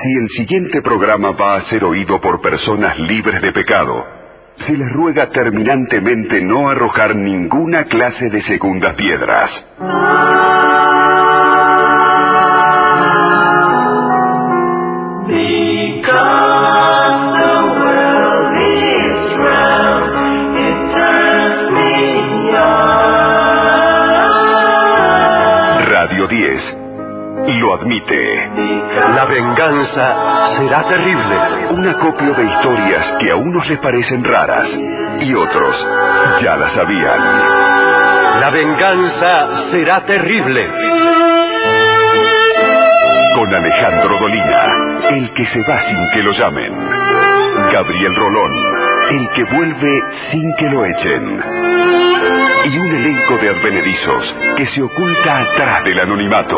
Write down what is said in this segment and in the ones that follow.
Si el siguiente programa va a ser oído por personas libres de pecado, se les ruega terminantemente no arrojar ninguna clase de segundas piedras. Radio 10 lo admite. La venganza será terrible. Un acopio de historias que a unos les parecen raras y otros ya las sabían. La venganza será terrible. Con Alejandro Dolina, el que se va sin que lo llamen. Gabriel Rolón, el que vuelve sin que lo echen. Y un elenco de advenedizos que se oculta atrás del anonimato.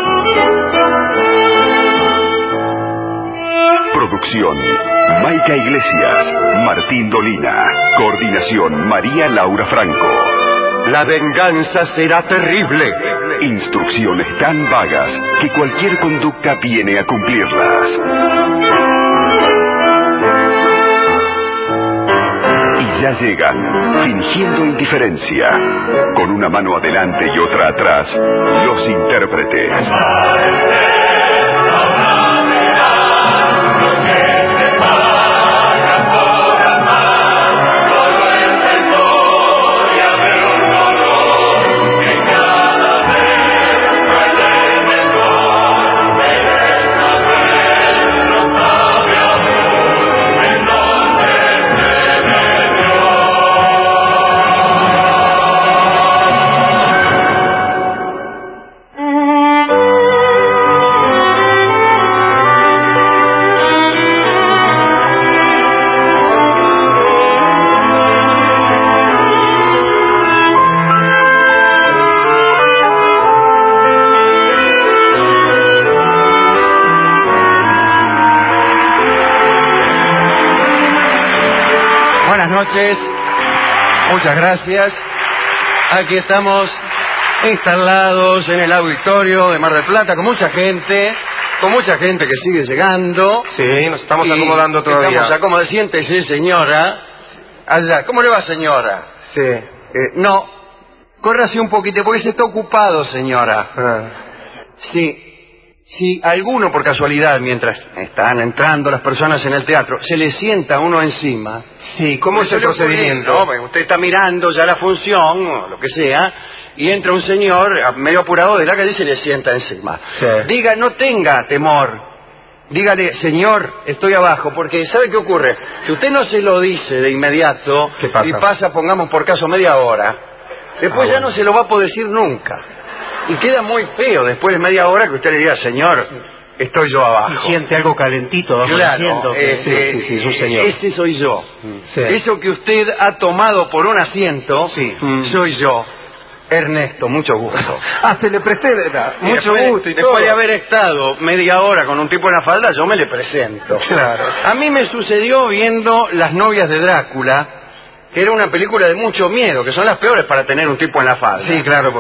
Producción: Maica Iglesias, Martín Dolina. Coordinación: María Laura Franco. La venganza será terrible. Instrucciones tan vagas que cualquier conducta viene a cumplirlas. Y ya llegan, fingiendo indiferencia, con una mano adelante y otra atrás, los intérpretes. Buenas noches, muchas gracias. Aquí estamos instalados en el auditorio de Mar del Plata con mucha gente que sigue llegando. Sí, nos estamos acomodando todavía. Estamos acomodando. Siéntese, señora. Allá. ¿Cómo le va, señora? Sí. No, córrase un poquito porque se está ocupado, señora. Sí. Si alguno por casualidad, mientras están entrando las personas en el teatro, se le sienta uno encima. Sí, ¿cómo es el procedimiento? No, usted está mirando ya la función, o lo que sea, y entra un señor medio apurado de la calle y se le sienta encima. Sí. Diga, no tenga temor. Dígale, señor, estoy abajo, porque ¿sabe qué ocurre? Si usted no se lo dice de inmediato, ¿qué pasa? Y pasa, pongamos por caso, media hora, después ya no se lo va a poder decir nunca. Y queda muy feo después de media hora que usted le diga, señor, estoy yo abajo. Y siente algo calentito abajo del asiento. Sí, es un señor. Ese soy yo. Sí. Eso que usted ha tomado por un asiento, soy yo. Ernesto, mucho gusto. Se le presenta. Mucho gusto y todo. Después de haber estado media hora con un tipo en la falda, yo me le presento. Claro. A mí me sucedió viendo Las novias de Drácula, que era una película de mucho miedo, que son las peores para tener un tipo en la falda. Sí, claro.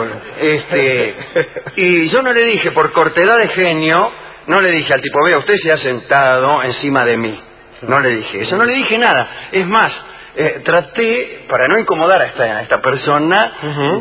Y yo no le dije, por cortedad de genio, no le dije al tipo, vea, usted se ha sentado encima de mí. No le dije eso, no le dije nada. Es más, traté, para no incomodar a esta persona,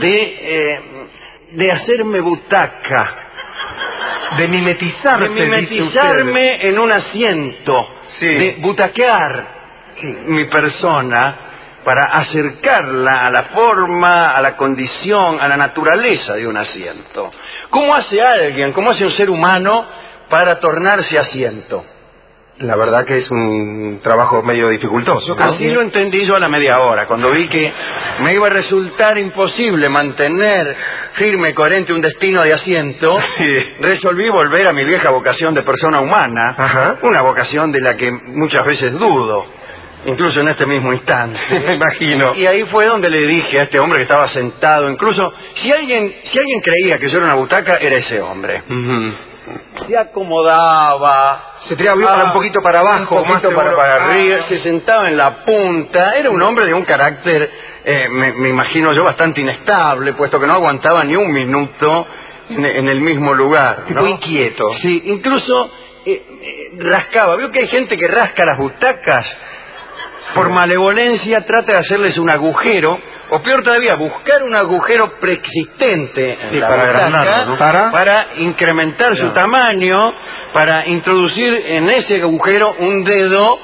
de hacerme butaca. De mimetizarse. De mimetizarme en un asiento. Sí. De butaquear mi persona para acercarla a la forma, a la condición, a la naturaleza de un asiento. ¿Cómo hace alguien, cómo hace un ser humano para tornarse asiento? La verdad que es un trabajo medio dificultoso, ¿no? Así lo entendí yo a la media hora, cuando vi que me iba a resultar imposible mantener firme, coherente un destino de asiento. Sí. Resolví volver a mi vieja vocación de persona humana. Ajá. Una vocación de la que muchas veces dudo, incluso en este mismo instante. Me imagino. Y ahí fue donde le dije a este hombre que estaba sentado, incluso si alguien creía que yo era una butaca, era ese hombre. Se acomodaba, Se tiraba un poquito para abajo, un poquito para arriba, se sentaba en la punta. Era un hombre de un carácter, me imagino yo, bastante inestable, puesto que no aguantaba ni un minuto en el mismo lugar, ¿no? Muy inquieto. Sí, incluso rascaba. ¿Vio que hay gente que rasca las butacas? Por malevolencia trata de hacerles un agujero, o peor todavía, buscar un agujero preexistente en la butaca, ¿no? para incrementar su tamaño, para introducir en ese agujero un dedo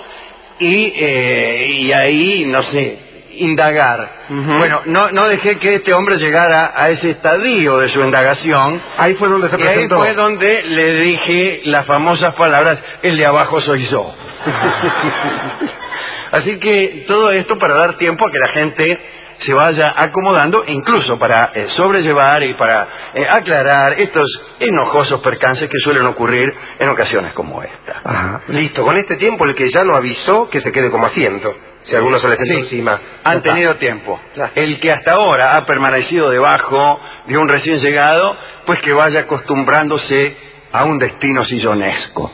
y ahí, no sé, indagar. Bueno, no dejé que este hombre llegara a ese estadio de su indagación. Ahí fue donde se presentó. Ahí fue donde le dije las famosas palabras: el de abajo soy yo. Así que todo esto para dar tiempo a que la gente se vaya acomodando, e incluso para sobrellevar y para aclarar estos enojosos percances que suelen ocurrir en ocasiones como esta. Ajá. Listo, con este tiempo el que ya no avisó que se quede como asiento. Si alguno se le sentó encima. Han tenido tiempo. El que hasta ahora ha permanecido debajo de un recién llegado, pues que vaya acostumbrándose a un destino sillonesco.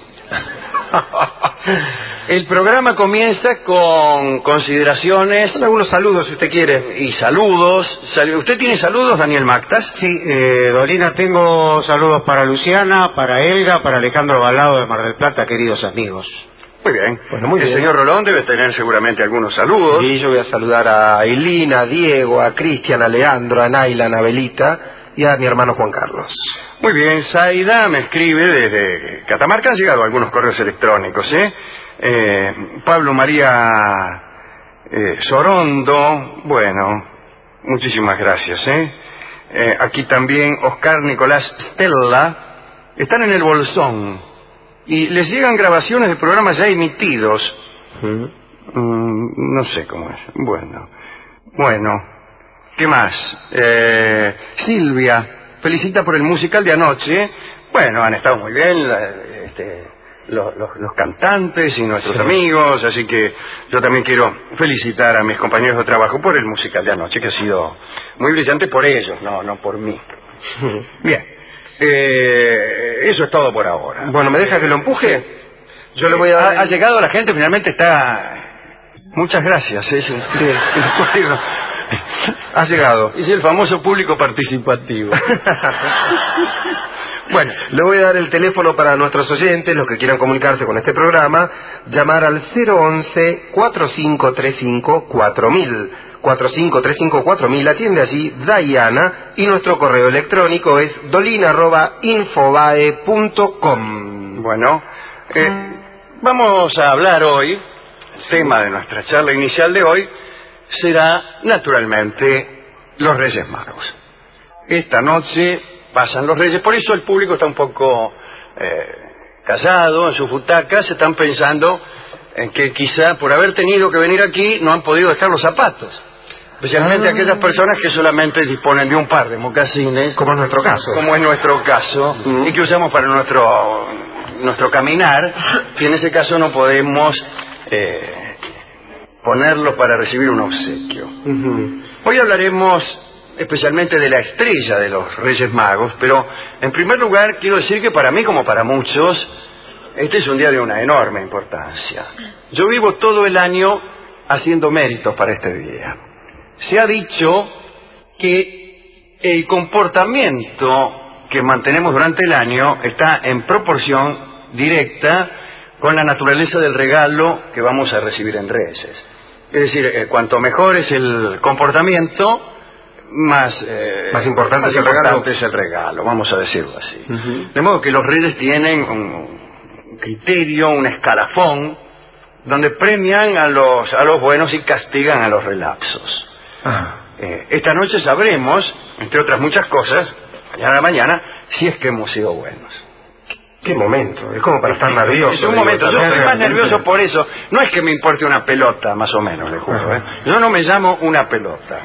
El programa comienza con consideraciones. Son algunos saludos, si usted quiere. Y saludos. ¿Usted tiene saludos, Daniel Mactas? Sí, Dolina, tengo saludos para Luciana, para Elga, para Alejandro Balado de Mar del Plata, queridos amigos. Muy bien. Bueno, muy el bien. señor Rolón debe tener seguramente algunos saludos. Y yo voy a saludar a Ailina, a Diego, a Cristian, a Leandro, a Naila, a Anabelita y a mi hermano Juan Carlos. Muy bien, Zaida me escribe desde Catamarca. Han llegado algunos correos electrónicos, Pablo María Sorondo, bueno, muchísimas gracias, aquí también Oscar Nicolás Stella. Están en el Bolsón y les llegan grabaciones de programas ya emitidos. No sé cómo es. Bueno, ¿qué más? Silvia felicita por el musical de anoche. Bueno, han estado muy bien los cantantes y nuestros amigos, así que yo también quiero felicitar a mis compañeros de trabajo por el musical de anoche, que ha sido muy brillante por ellos, no por mí. Bien, eso es todo por ahora. Bueno, ¿me deja que lo empuje? Sí. Yo le voy a dar... Ha llegado la gente, finalmente está... Muchas gracias. Ha llegado. Es el famoso público participativo. Bueno, le voy a dar el teléfono para nuestros oyentes, los que quieran comunicarse con este programa, llamar al 011-4535-4000. 4535-4000, atiende allí Diana, y nuestro correo electrónico es dolina@infobae.com. Bueno, vamos a hablar hoy, el tema de nuestra charla inicial de hoy será, naturalmente, los Reyes Magos. Esta noche pasan los Reyes, por eso el público está un poco callado en sus butacas. Están pensando en que quizá por haber tenido que venir aquí no han podido dejar los zapatos, especialmente aquellas personas que solamente disponen de un par de mocasines, como es nuestro caso, y que usamos para nuestro caminar, y en ese caso no podemos ponerlos para recibir un obsequio. Hoy hablaremos especialmente de la estrella de los Reyes Magos, pero en primer lugar quiero decir que para mí, como para muchos, este es un día de una enorme importancia. Yo vivo todo el año haciendo méritos para este día. Se ha dicho que el comportamiento que mantenemos durante el año está en proporción directa con la naturaleza del regalo que vamos a recibir en Reyes. Es decir, cuanto mejor es el comportamiento, más importante es el regalo, vamos a decirlo así. De modo que los Reyes tienen un criterio, un escalafón, donde premian a los buenos y castigan a los relapsos. Esta noche sabremos, entre otras muchas cosas, mañana, si es que hemos sido buenos. Qué momento, es como para estar nervioso. Es un momento, yo estoy más nervioso por eso. No es que me importe una pelota, más o menos, le juro. Yo no me llamo una pelota.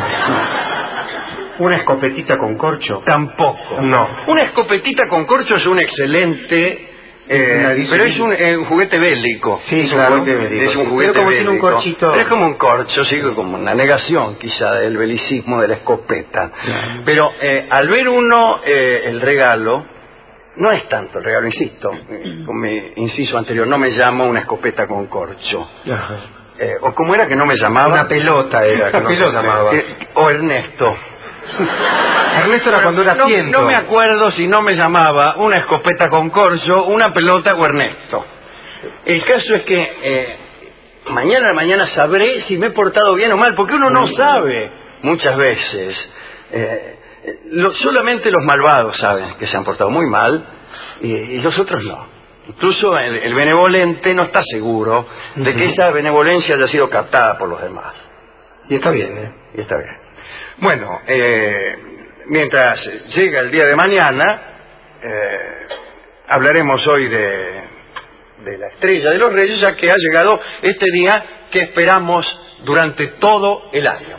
¿Una escopetita con corcho? Tampoco. No. Una escopetita con corcho es un excelente... pero es un juguete bélico. Sí, es un juguete bélico. Es un juguete pero como bélico. Tiene un corchito. Pero es como un corcho, sí, como una negación quizá del belicismo de la escopeta. Pero al ver uno el regalo, no es tanto el regalo, insisto, con mi inciso anterior, no me llamo una escopeta con corcho. Ajá. O como era que no me llamaba... Una pelota era que no se llamaba. O Ernesto. Ernesto era cuando era ciento. No me acuerdo si no me llamaba una escopeta con corcho, una pelota o Ernesto. El caso es que mañana a la mañana sabré si me he portado bien o mal, porque uno no sabe muchas veces. Solamente los malvados saben que se han portado muy mal y los otros no. Incluso el benevolente no está seguro de que esa benevolencia haya sido captada por los demás. Y está bien, ¿eh? Y está bien. Bueno, mientras llega el día de mañana, hablaremos hoy de la estrella de los reyes, ya que ha llegado este día que esperamos durante todo el año.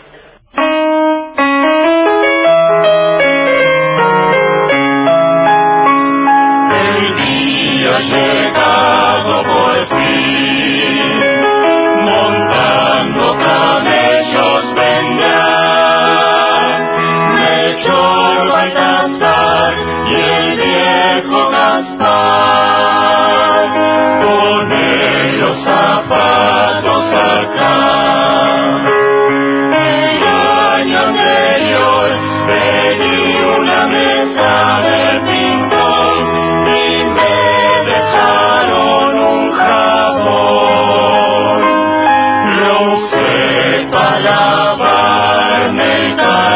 El día ha llegado por fin, montando camellos vendrán, Melchor, Baltasar y el viejo Gaspar, ponen los zapatos acá. El año anterior pedí una mesa de ping-pong y me dejaron un jabón. No sé para lavarme el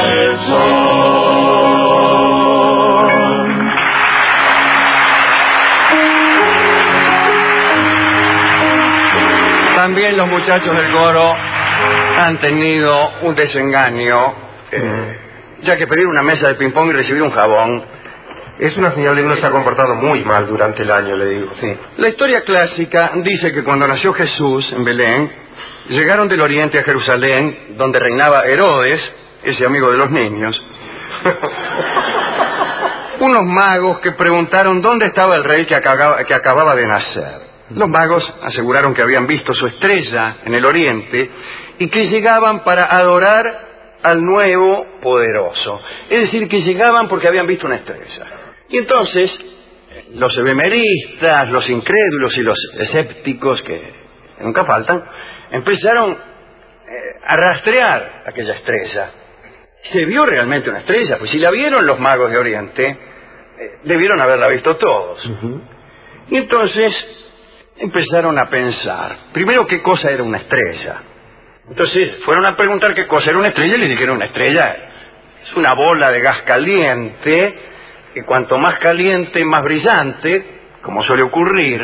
calzón. También los muchachos del coro han tenido un desengaño, ya que pedir una mesa de ping-pong y recibir un jabón Es una señal de que uno se ha comportado muy mal durante el año, le digo, sí. La historia clásica dice que cuando nació Jesús en Belén, llegaron del oriente a Jerusalén, donde reinaba Herodes, ese amigo de los niños, unos magos que preguntaron dónde estaba el rey que acababa de nacer. Los magos aseguraron que habían visto su estrella en el oriente y que llegaban para adorar al nuevo poderoso. Es decir, que llegaban porque habían visto una estrella. Y entonces, los ebemeristas, los incrédulos y los escépticos, que nunca faltan, empezaron a rastrear aquella estrella. ¿Se vio realmente una estrella? Pues si la vieron los magos de Oriente, debieron haberla visto todos. Y entonces empezaron a pensar, primero, qué cosa era una estrella. Entonces fueron a preguntar qué cosa era una estrella y le dijeron: una estrella es una bola de gas caliente, que cuanto más caliente, más brillante, como suele ocurrir.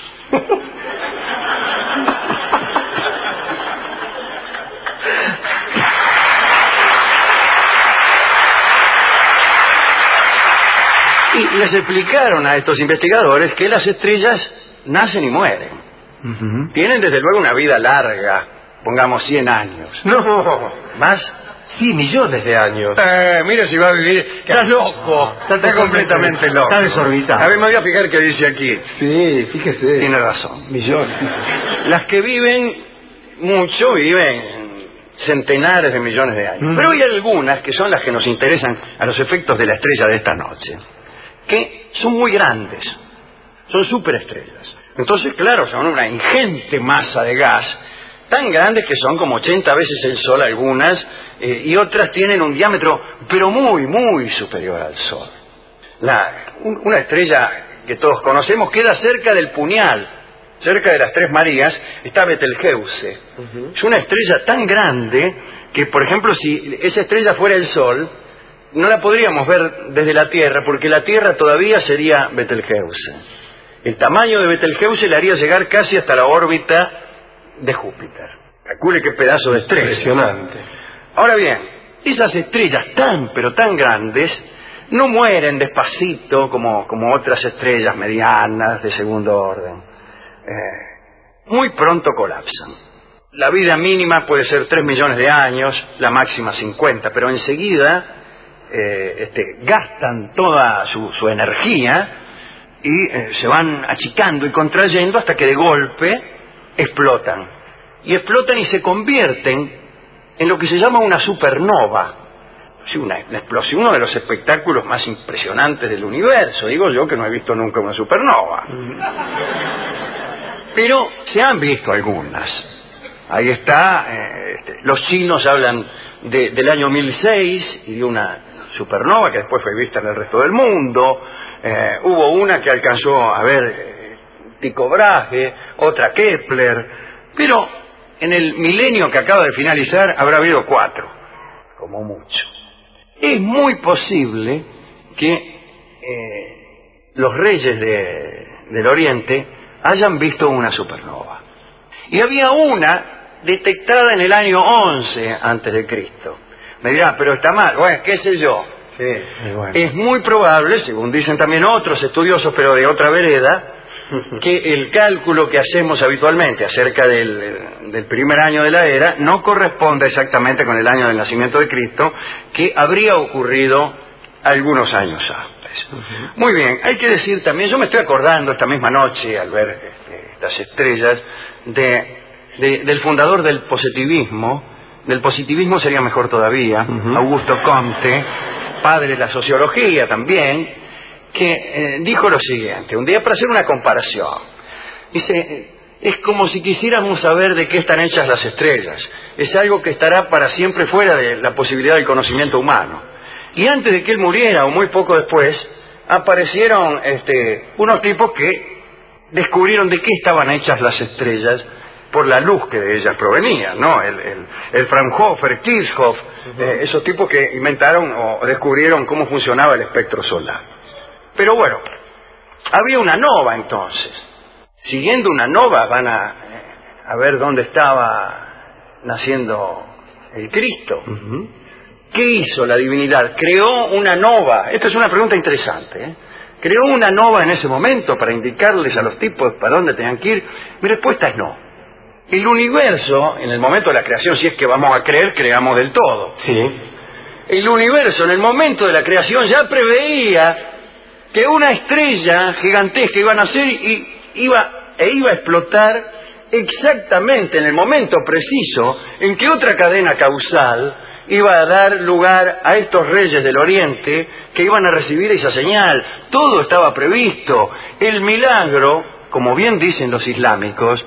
Y les explicaron a estos investigadores que las estrellas nacen y mueren. Tienen desde luego una vida larga, pongamos 100 años. No, ¿Más? sí, millones de años. Mira si va a vivir. Estás loco. Está completamente loco. Está desorbitado. A ver, me voy a fijar qué dice aquí. Sí, fíjese. Tiene razón. Millones. Las que viven mucho viven centenares de millones de años. Pero hay algunas que son las que nos interesan a los efectos de la estrella de esta noche, que son muy grandes, son superestrellas. Entonces, claro, son una ingente masa de gas, tan grandes que son como 80 veces el Sol algunas, y otras tienen un diámetro, pero muy, muy superior al Sol. Una estrella que todos conocemos queda cerca del Puñal, cerca de las Tres Marías, está Betelgeuse. Es una estrella tan grande que, por ejemplo, si esa estrella fuera el Sol, no la podríamos ver desde la Tierra, porque la Tierra todavía sería Betelgeuse. El tamaño de Betelgeuse le haría llegar casi hasta la órbita de Júpiter. Calcule qué pedazo de estrella. Impresionante. Ahora bien, esas estrellas tan, pero tan grandes, no mueren despacito como otras estrellas medianas de segundo orden. Muy pronto colapsan. La vida mínima puede ser 3 millones de años, la máxima 50, pero enseguida gastan toda su energía y se van achicando y contrayendo hasta que de golpe explotan. Y explotan y se convierten en lo que se llama una supernova. Sí, una explosión, uno de los espectáculos más impresionantes del universo. Digo yo que no he visto nunca una supernova. Pero se han visto algunas. Ahí está, los chinos hablan del año 1006 y de una supernova que después fue vista en el resto del mundo. Hubo una que alcanzó a ver Tycho Brahe, otra Kepler, pero en el milenio que acaba de finalizar habrá habido 4, como mucho. Es muy posible que los reyes del Oriente hayan visto una supernova. Y había una detectada en el año 11 antes de Cristo. Me dirá, pero está mal. Bueno, qué sé yo. Sí, bueno. Es muy probable, según dicen también otros estudiosos, pero de otra vereda, que el cálculo que hacemos habitualmente acerca del primer año de la era no corresponde exactamente con el año del nacimiento de Cristo, que habría ocurrido algunos años antes. Muy bien, hay que decir también, yo me estoy acordando esta misma noche al ver estas estrellas del fundador del positivismo sería mejor todavía, Augusto Comte, padre de la sociología también, que dijo lo siguiente, un día para hacer una comparación, dice, es como si quisiéramos saber de qué están hechas las estrellas, es algo que estará para siempre fuera de la posibilidad del conocimiento humano. Y antes de que él muriera, o muy poco después, aparecieron unos tipos que descubrieron de qué estaban hechas las estrellas por la luz que de ellas provenía, ¿no? El Fraunhofer, Kirchhoff, esos tipos que inventaron o descubrieron cómo funcionaba el espectro solar. Pero bueno, había una nova entonces. Siguiendo una nova van a ver dónde estaba naciendo el Cristo. ¿Qué hizo la divinidad? Creó una nova. Esta es una pregunta interesante, ¿eh? ¿Creó una nova en ese momento para indicarles a los tipos para dónde tenían que ir? Mi respuesta es no. El universo, en el momento de la creación, si es que vamos a creer, creamos del todo. Sí. El universo, en el momento de la creación, ya preveía que una estrella gigantesca iba a nacer y iba a explotar exactamente en el momento preciso en que otra cadena causal iba a dar lugar a estos reyes del Oriente que iban a recibir esa señal. Todo estaba previsto. El milagro, como bien dicen los islámicos,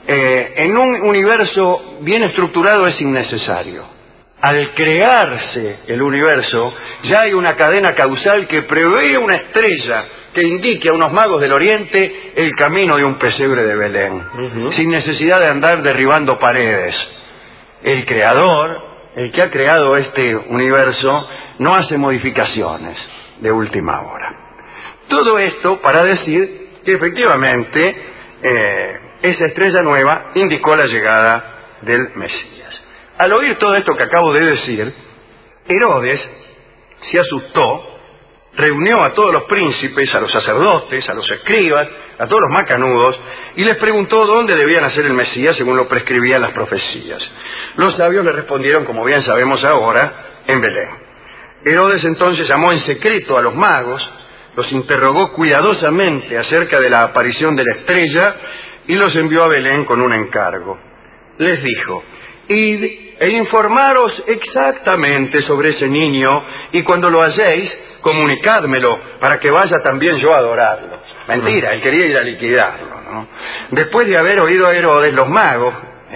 en un universo bien estructurado es innecesario. Al crearse el universo, ya hay una cadena causal que prevé una estrella que indique a unos magos del Oriente el camino de un pesebre de Belén, sin necesidad de andar derribando paredes. El creador, el que ha creado este universo, no hace modificaciones de última hora. Todo esto para decir que efectivamente esa estrella nueva indicó la llegada del Mesías. Al oír todo esto que acabo de decir, Herodes se asustó, reunió a todos los príncipes, a los sacerdotes, a los escribas, a todos los macanudos, y les preguntó dónde debía nacer el Mesías según lo prescribían las profecías. Los sabios le respondieron, como bien sabemos ahora, en Belén. Herodes entonces llamó en secreto a los magos, los interrogó cuidadosamente acerca de la aparición de la estrella y los envió a Belén con un encargo. Les dijo, id e informaros exactamente sobre ese niño, y cuando lo halléis, comunicádmelo, para que vaya también yo a adorarlo. Mentira, él quería ir a liquidarlo, ¿no? Después de haber oído a Herodes, los magos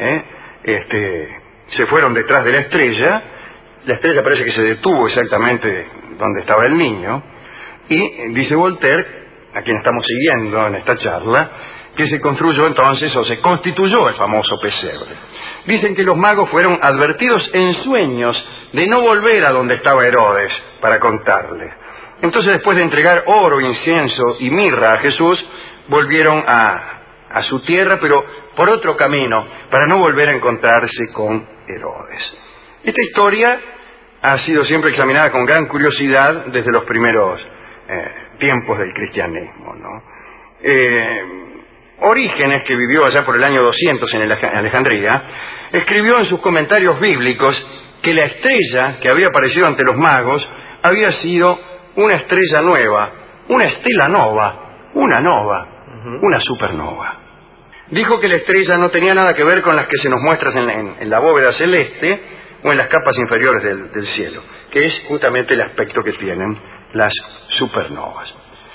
se fueron detrás de la estrella parece que se detuvo exactamente donde estaba el niño, y dice Voltaire, a quien estamos siguiendo en esta charla, que se construyó entonces, o se constituyó el famoso pesebre. Dicen que los magos fueron advertidos en sueños de no volver a donde estaba Herodes para contarle. Entonces, después de entregar oro, incienso y mirra a Jesús, volvieron a su tierra, pero por otro camino, para no volver a encontrarse con Herodes. Esta historia ha sido siempre examinada con gran curiosidad desde los primeros tiempos del cristianismo, ¿no? Orígenes, que vivió allá por el año 200 en Alejandría, escribió en sus comentarios bíblicos que la estrella que había aparecido ante los magos había sido una estrella nueva, una stella nova, una supernova. Dijo que la estrella no tenía nada que ver con las que se nos muestran en la bóveda celeste o en las capas inferiores del cielo, que es justamente el aspecto que tienen las supernovas.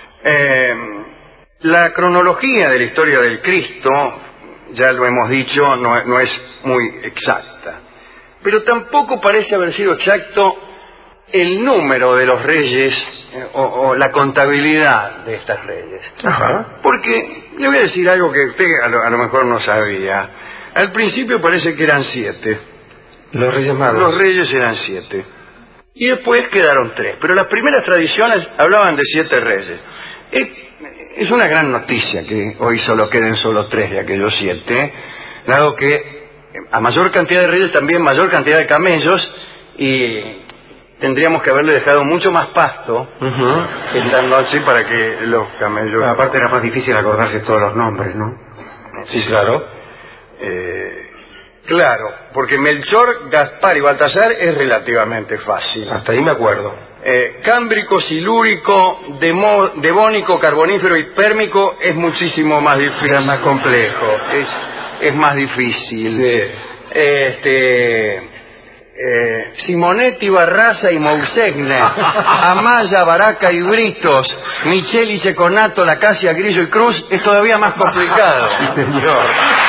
La cronología de la historia del Cristo, ya lo hemos dicho, no es muy exacta. pero tampoco parece haber sido exacto el número de los reyes o la contabilidad de estas reyes. Ajá. Porque le voy a decir algo que usted a lo mejor no sabía. Al principio parece que eran 7. Los Reyes Magos. Los reyes eran 7. Y después quedaron 3. Pero las primeras tradiciones hablaban de 7 reyes. Es una gran noticia que hoy solo queden solo 3 de aquellos 7, dado que a mayor cantidad de reyes también mayor cantidad de camellos, y tendríamos que haberle dejado mucho más pasto esta noche para que los camellos... Pero aparte era más difícil acordarse todos los nombres, ¿no? Sí, claro. Claro, porque Melchor, Gaspar y Baltasar es relativamente fácil. Hasta ahí me acuerdo. Cámbrico, silúrico, devónico, carbonífero y pérmico es muchísimo más difícil. Es más complejo. Es más difícil. Sí. Simonetti, Barraza y Mousegne, Amaya, Baraca y Britos, Micheli, Seconato, Lacasia, Grillo y Cruz es todavía más complicado. Señor.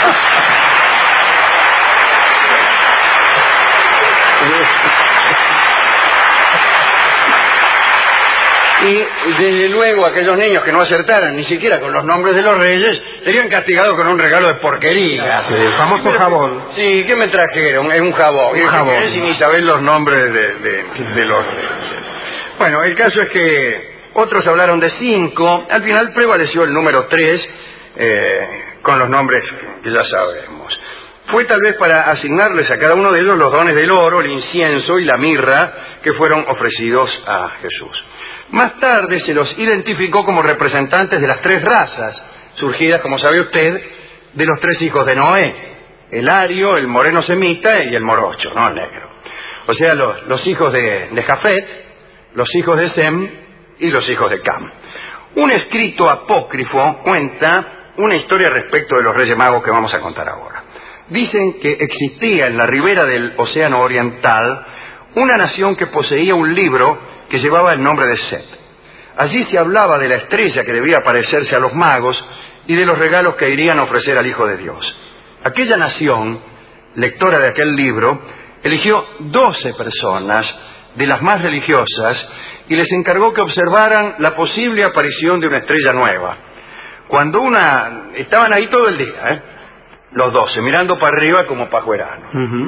Y desde luego aquellos niños que no acertaran ni siquiera con los nombres de los reyes serían castigados con un regalo de porquería. Sí, el famoso jabón. Sí, ¿qué me trajeron? Es un jabón. Un jabón. Y ni saber los nombres de los reyes. Bueno, el caso es que otros hablaron de 5. Al final prevaleció el número 3 con los nombres que ya sabemos. Fue tal vez para asignarles a cada uno de ellos los dones del oro, el incienso y la mirra que fueron ofrecidos a Jesús. Más tarde se los identificó como representantes de las 3 razas, surgidas, como sabe usted, de los 3 hijos de Noé: el ario, el moreno semita y el morocho, no el negro. O sea, los hijos de Jafet, los hijos de Sem y los hijos de Cam. Un escrito apócrifo cuenta una historia respecto de los Reyes Magos que vamos a contar ahora. Dicen que existía en la ribera del Océano Oriental una nación que poseía un libro que llevaba el nombre de Set. Allí se hablaba de la estrella que debía parecerse a los magos y de los regalos que irían a ofrecer al Hijo de Dios. Aquella nación, lectora de aquel libro, eligió 12 personas de las más religiosas y les encargó que observaran la posible aparición de una estrella nueva. Estaban ahí todo el día, los 12, mirando para arriba como pajueranos.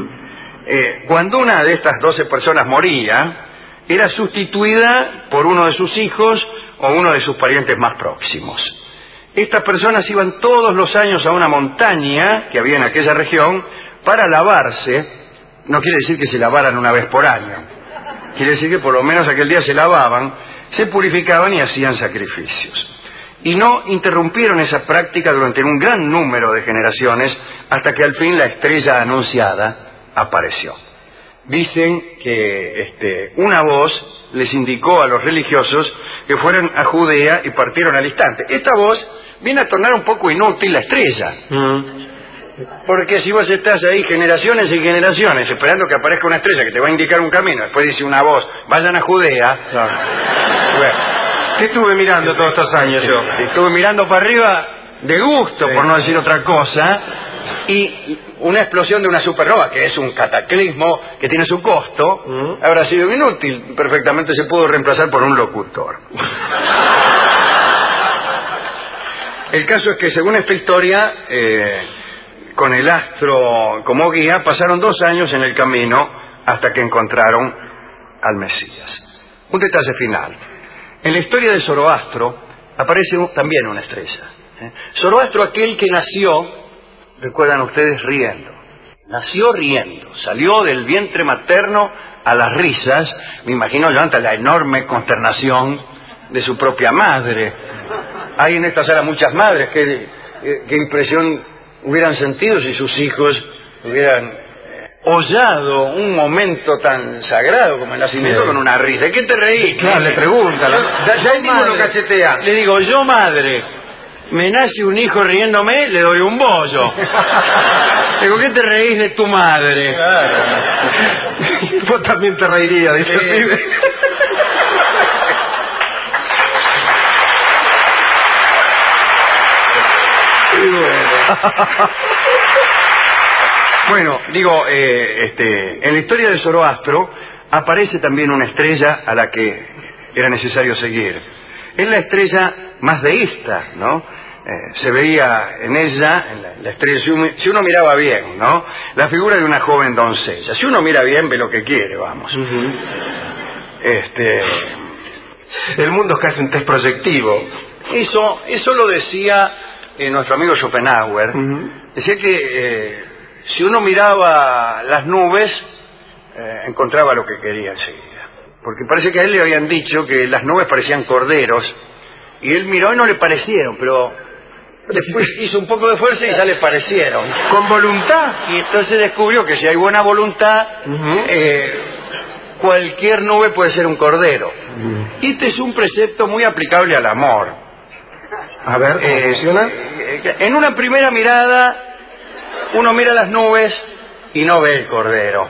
Cuando una de estas 12 personas moría, era sustituida por uno de sus hijos o uno de sus parientes más próximos. Estas personas iban todos los años a una montaña que había en aquella región para lavarse. No quiere decir que se lavaran una vez por año, quiere decir que por lo menos aquel día se lavaban, se purificaban y hacían sacrificios. Y no interrumpieron esa práctica durante un gran número de generaciones hasta que al fin la estrella anunciada apareció. Dicen que una voz les indicó a los religiosos que fueran a Judea y partieron al instante. Esta voz viene a tornar un poco inútil la estrella. Porque si vos estás ahí generaciones y generaciones esperando que aparezca una estrella que te va a indicar un camino, después dice una voz, vayan a Judea. Bueno, ¿qué estuve mirando todos estos años yo? Estuve mirando para arriba de gusto, por no decir otra cosa, y una explosión de una supernova, que es un cataclismo que tiene su costo, habrá sido inútil. Perfectamente se pudo reemplazar por un locutor. El caso es que, según esta historia, con el astro como guía, pasaron 2 años en el camino hasta que encontraron al Mesías. Un detalle final. En la historia de Zoroastro aparece también una estrella. Zoroastro, aquel que nació, recuerdan ustedes, riendo. Nació riendo, salió del vientre materno a las risas, me imagino yo, ante la enorme consternación de su propia madre. Hay en esta sala muchas madres qué impresión hubieran sentido si sus hijos hubieran hollado un momento tan sagrado como el nacimiento con una risa. ¿De qué te reís? Claro, le pregunta. Ya el mismo lo cachetea. Le digo, yo madre, me nace un hijo riéndome, le doy un bollo. Digo, ¿qué te reís de tu madre? Claro. Vos también te reirías, dice el pibe. Bueno, digo, en la historia de Zoroastro aparece también una estrella a la que era necesario seguir. Es la estrella más deísta, ¿no? Se veía en ella, en la estrella, si uno miraba bien, ¿no? La figura de una joven doncella. Si uno mira bien, ve lo que quiere, vamos. El mundo es casi un test proyectivo. Eso lo decía nuestro amigo Schopenhauer. Decía que si uno miraba las nubes, encontraba lo que quería enseguida. Porque parece que a él le habían dicho que las nubes parecían corderos, y él miró y no le parecieron, pero después hizo un poco de fuerza y ya le parecieron. ¿Con voluntad? Y entonces descubrió que si hay buena voluntad, cualquier nube puede ser un cordero. Y este es un precepto muy aplicable al amor. A ver, ¿cómo funciona? En una primera mirada, uno mira las nubes y no ve el cordero.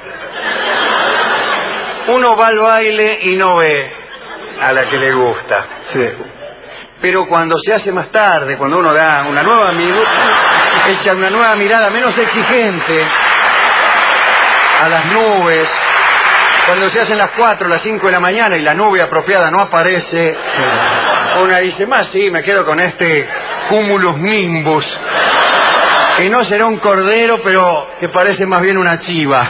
Uno va al baile y no ve a la que le gusta. Sí. Pero cuando se hace más tarde, cuando uno da una nueva mirada menos exigente a las nubes, cuando se hacen las 4, las 5 de la mañana y la nube apropiada no aparece, una dice, más sí, me quedo con este cumulus nimbus, que no será un cordero, pero que parece más bien una chiva.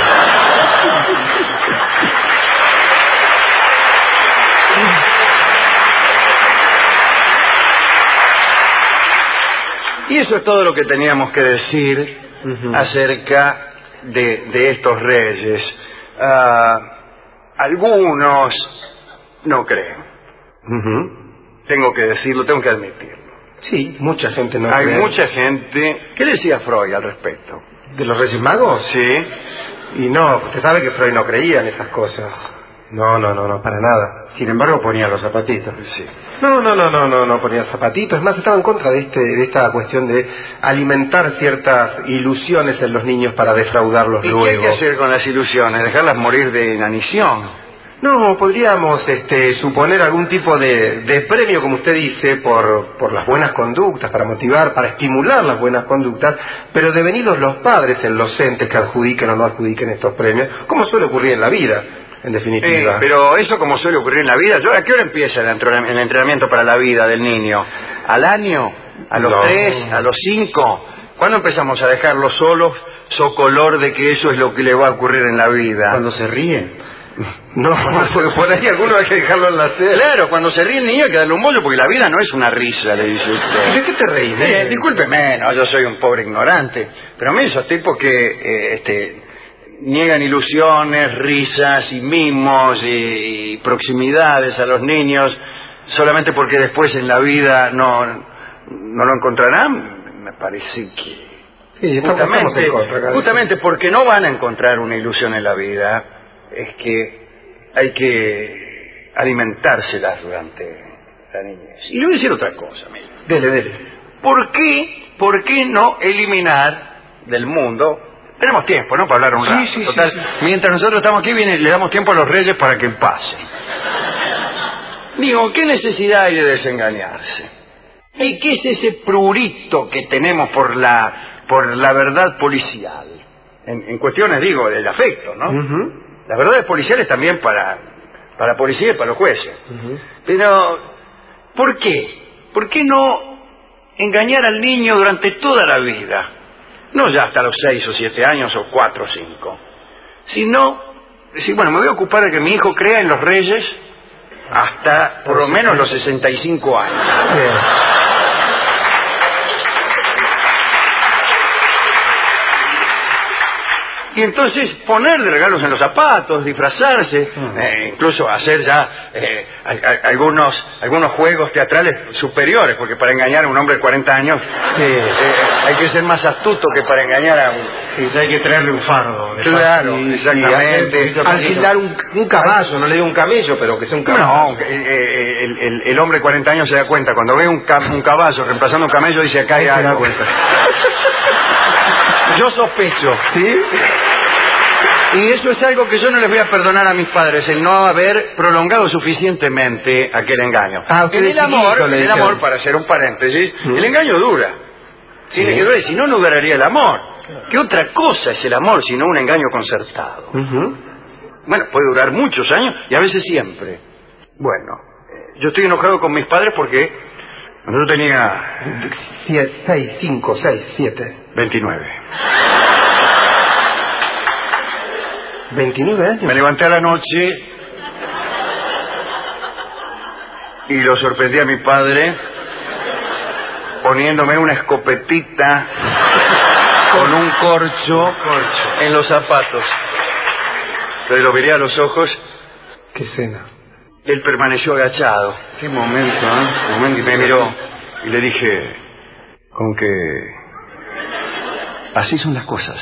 Y eso es todo lo que teníamos que decir acerca de estos reyes. Algunos no creen. Tengo que decirlo, tengo que admitirlo. Sí, mucha gente no Hay cree. mucha gente... ¿Qué decía Freud al respecto? ¿De los Reyes Magos? Sí. Y no, usted sabe que Freud no creía en esas cosas. No, para nada. Sin embargo, ponía los zapatitos. Sí. No ponía zapatitos. Es más, estaba en contra de esta cuestión de alimentar ciertas ilusiones en los niños para defraudarlos ¿Y luego. qué hay que hacer con las ilusiones? ¿Dejarlas morir de inanición? No, podríamos suponer algún tipo de premio, como usted dice, por las buenas conductas, para motivar, para estimular las buenas conductas, pero devenidos los padres en los entes que adjudiquen o no adjudiquen estos premios, como suele ocurrir en la vida, en definitiva. Pero eso, como suele ocurrir en la vida, ¿a qué hora empieza el entrenamiento para la vida del niño? ¿Al año? ¿A los 3? ¿A los 5? ¿Cuándo empezamos a dejarlos solos, socolor de que eso es lo que le va a ocurrir en la vida? Cuando se ríen. No, porque por ahí alguno hay que dejarlo en la sed. Claro, cuando se ríe el niño hay que darle un bollo, porque la vida no es una risa, le dice usted. ¿De qué te reís? Discúlpeme, no, yo soy un pobre ignorante, pero a mí esos tipos que niegan ilusiones, risas y mimos y proximidades a los niños solamente porque después en la vida no lo encontrarán, me parece que Sí, justamente porque no van a encontrar una ilusión en la vida, es que hay que alimentárselas durante la niñez. Y le voy a decir otra cosa, mire. Dele. ¿Por qué no eliminar del mundo? Tenemos tiempo, ¿no? Para hablar un rato. Sí, Total, mientras nosotros estamos aquí, le damos tiempo a los reyes para que pasen. Digo, ¿qué necesidad hay de desengañarse? ¿Y qué es ese prurito que tenemos por la verdad policial? En cuestiones, digo, del afecto, ¿no? Las verdades policiales también para la policía y para los jueces. Pero, ¿por qué? ¿Por qué no engañar al niño durante toda la vida? No ya hasta los 6 o 7 años o 4 o 5. Sino, decir, bueno, me voy a ocupar de que mi hijo crea en los reyes hasta por lo menos los 65 años. Bien. Y entonces ponerle regalos en los zapatos, disfrazarse, incluso hacer ya algunos juegos teatrales superiores, porque para engañar a un hombre de 40 años hay que ser más astuto que para engañar a un... Sí, hay que traerle un fardo. Claro, exactamente. Alquilar un caballo, no le digo un camello, pero que sea un caballo. No, el hombre de 40 años se da cuenta. Cuando ve un caballo reemplazando un camello, dice, acá hay Se da algo. cuenta. Yo sospecho. ¿Sí? Y eso es algo que yo no les voy a perdonar a mis padres, el no haber prolongado suficientemente aquel engaño. En el amor, para hacer un paréntesis, el engaño dura. Tiene que durar, si no, no duraría el amor. ¿Qué otra cosa es el amor sino un engaño concertado? Bueno, puede durar muchos años y a veces siempre. Bueno, yo estoy enojado con mis padres porque cuando yo tenía... 6, 5, 6, 7. 29. 29 años. Me levanté a la noche y lo sorprendí a mi padre poniéndome una escopetita con un corcho en los zapatos. Entonces lo miré a los ojos. ¿Qué escena? Él permaneció agachado. Qué momento, ¿eh? Momento, y me miró y le dije, con que así son las cosas.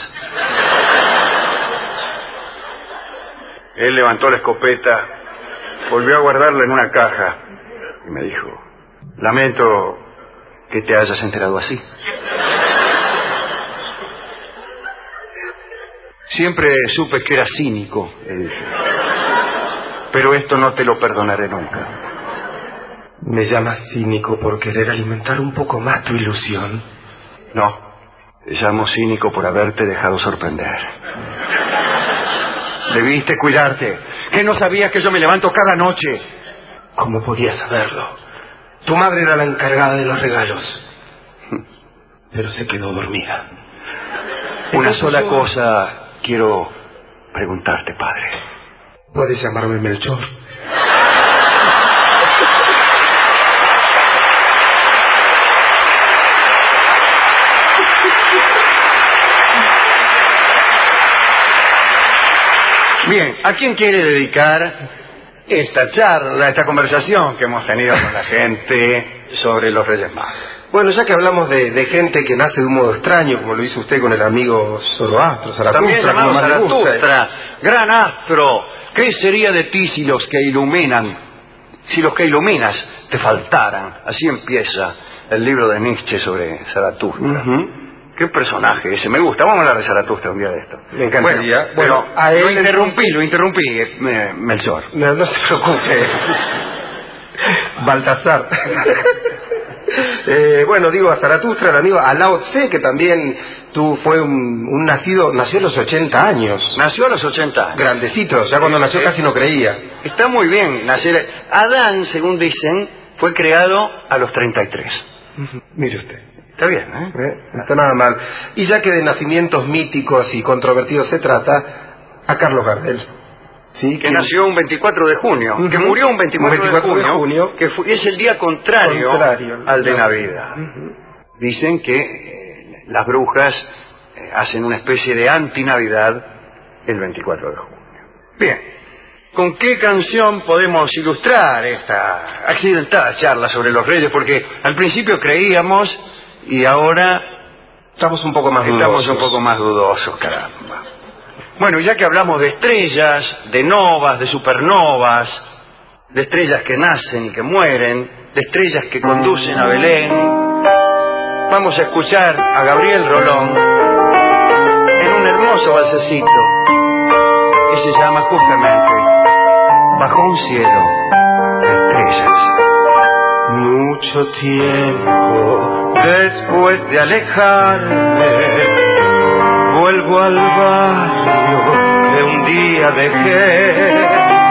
Él levantó la escopeta, volvió a guardarla en una caja y me dijo, lamento que te hayas enterado así. Siempre supe que eras cínico, le dije. Pero esto no te lo perdonaré nunca. ¿Me llamas cínico por querer alimentar un poco más tu ilusión? No, te llamo cínico por haberte dejado sorprender. Debiste cuidarte. ¿Qué no sabías que yo me levanto cada noche? ¿Cómo podías saberlo? Tu madre era la encargada de los regalos. Pero se quedó dormida. Una sola cosa quiero preguntarte, padre. Puedes llamarme Melchor. Bien, ¿a quién quiere dedicar esta charla, esta conversación que hemos tenido con la gente sobre los Reyes Magos? Bueno, ya que hablamos de gente que nace de un modo extraño, como lo hizo usted con el amigo Zoroastro, Zaratustra, también llamado como más le gusta. Zaratustra, gran astro, ¿qué sería de ti si los que iluminas te faltaran? Así empieza el libro de Nietzsche sobre Zaratustra. ¿Qué personaje ese? Me gusta. Vamos a hablar de Zaratustra un día de esto. Me encantaría. Bueno, a él lo interrumpí, Melchor. No se preocupe. Baltasar. Bueno, digo, a Zaratustra, el amigo, a Lao Tse, que también fue un nació a los 80 años. Nació a los 80 años. Grandecito, ya cuando nació casi no creía. Está muy bien nacer. Adán, según dicen, fue creado a los 33. Mire usted. Está bien, ¿eh? No está nada mal. Y ya que de nacimientos míticos y controvertidos se trata, a Carlos Gardel. ¿Sí? Que nació un 24 de junio, que murió un 24 de junio, que es el día contrario al de Navidad. Dicen que las brujas hacen una especie de anti-Navidad el 24 de junio. Bien, ¿con qué canción podemos ilustrar esta accidentada charla sobre los reyes? Porque al principio creíamos y ahora estamos un poco más dudosos, caramba. Bueno, ya que hablamos de estrellas, de novas, de supernovas, de estrellas que nacen y que mueren, de estrellas que conducen a Belén, vamos a escuchar a Gabriel Rolón en un hermoso balsecito que se llama justamente Bajo un cielo de estrellas. Mucho tiempo después de alejarme, vuelvo al barrio que un día dejé,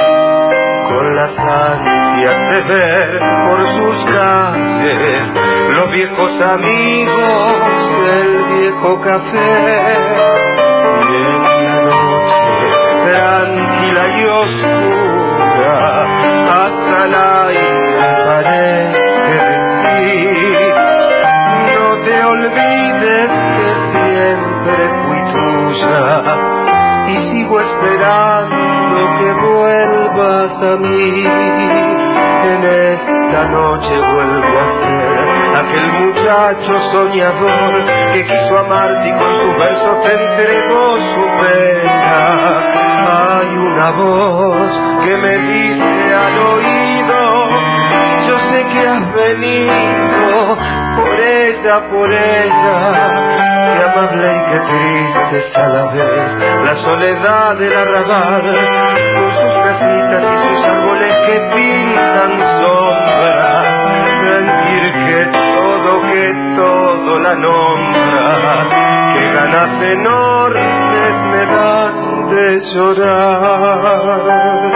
con las ansias de ver por sus calles los viejos amigos, el viejo café. Y en la noche tranquila y oscura, hasta el aire parece decir: no te olvides que siempre fui tuya y sigo esperando que vuelvas a mí. En esta noche vuelvo a ser aquel muchacho soñador que quiso amarte y con sus versos te entregó su pena. Hay una voz que me dice al oído: yo sé que has venido por ella. Qué amable y qué triste es a la vez la soledad del arrabal, con sus casitas y sus árboles que pintan sombra. Sentir que todo la nombra. Qué ganas enormes me dan de llorar.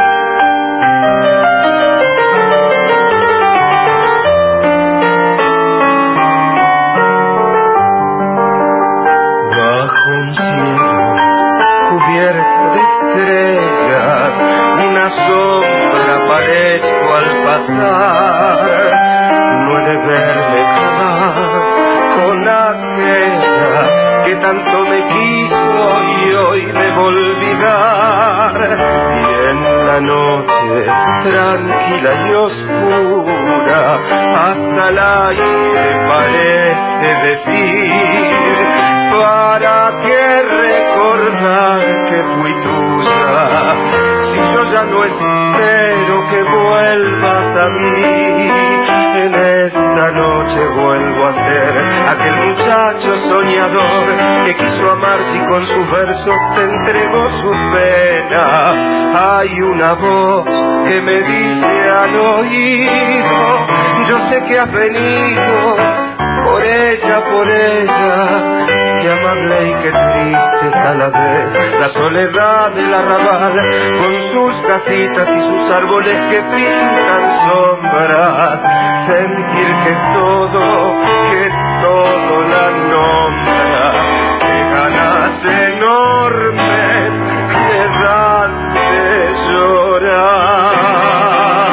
Bajo un cielo cubierto de estrellas, una sombra parezco al pasar. No he de verme jamás con aquella que tanto me quiso y hoy debo olvidar. Y en la noche tranquila y oscura, hasta el aire parece decir: ¿para qué recordar que fui tuya? Si yo ya no espero que vuelvas a mí. En esta noche vuelvo a ser aquel muchacho soñador que quiso amarte y con sus versos te entregó su pena. Hay una voz que me dice al oído: yo sé que has venido por ella, que amable y que triste es a la vez la soledad del arrabal, con sus casitas y sus árboles que pintan sombras. Sentir que todo la nombra, que ganas enormes me dan de llorar.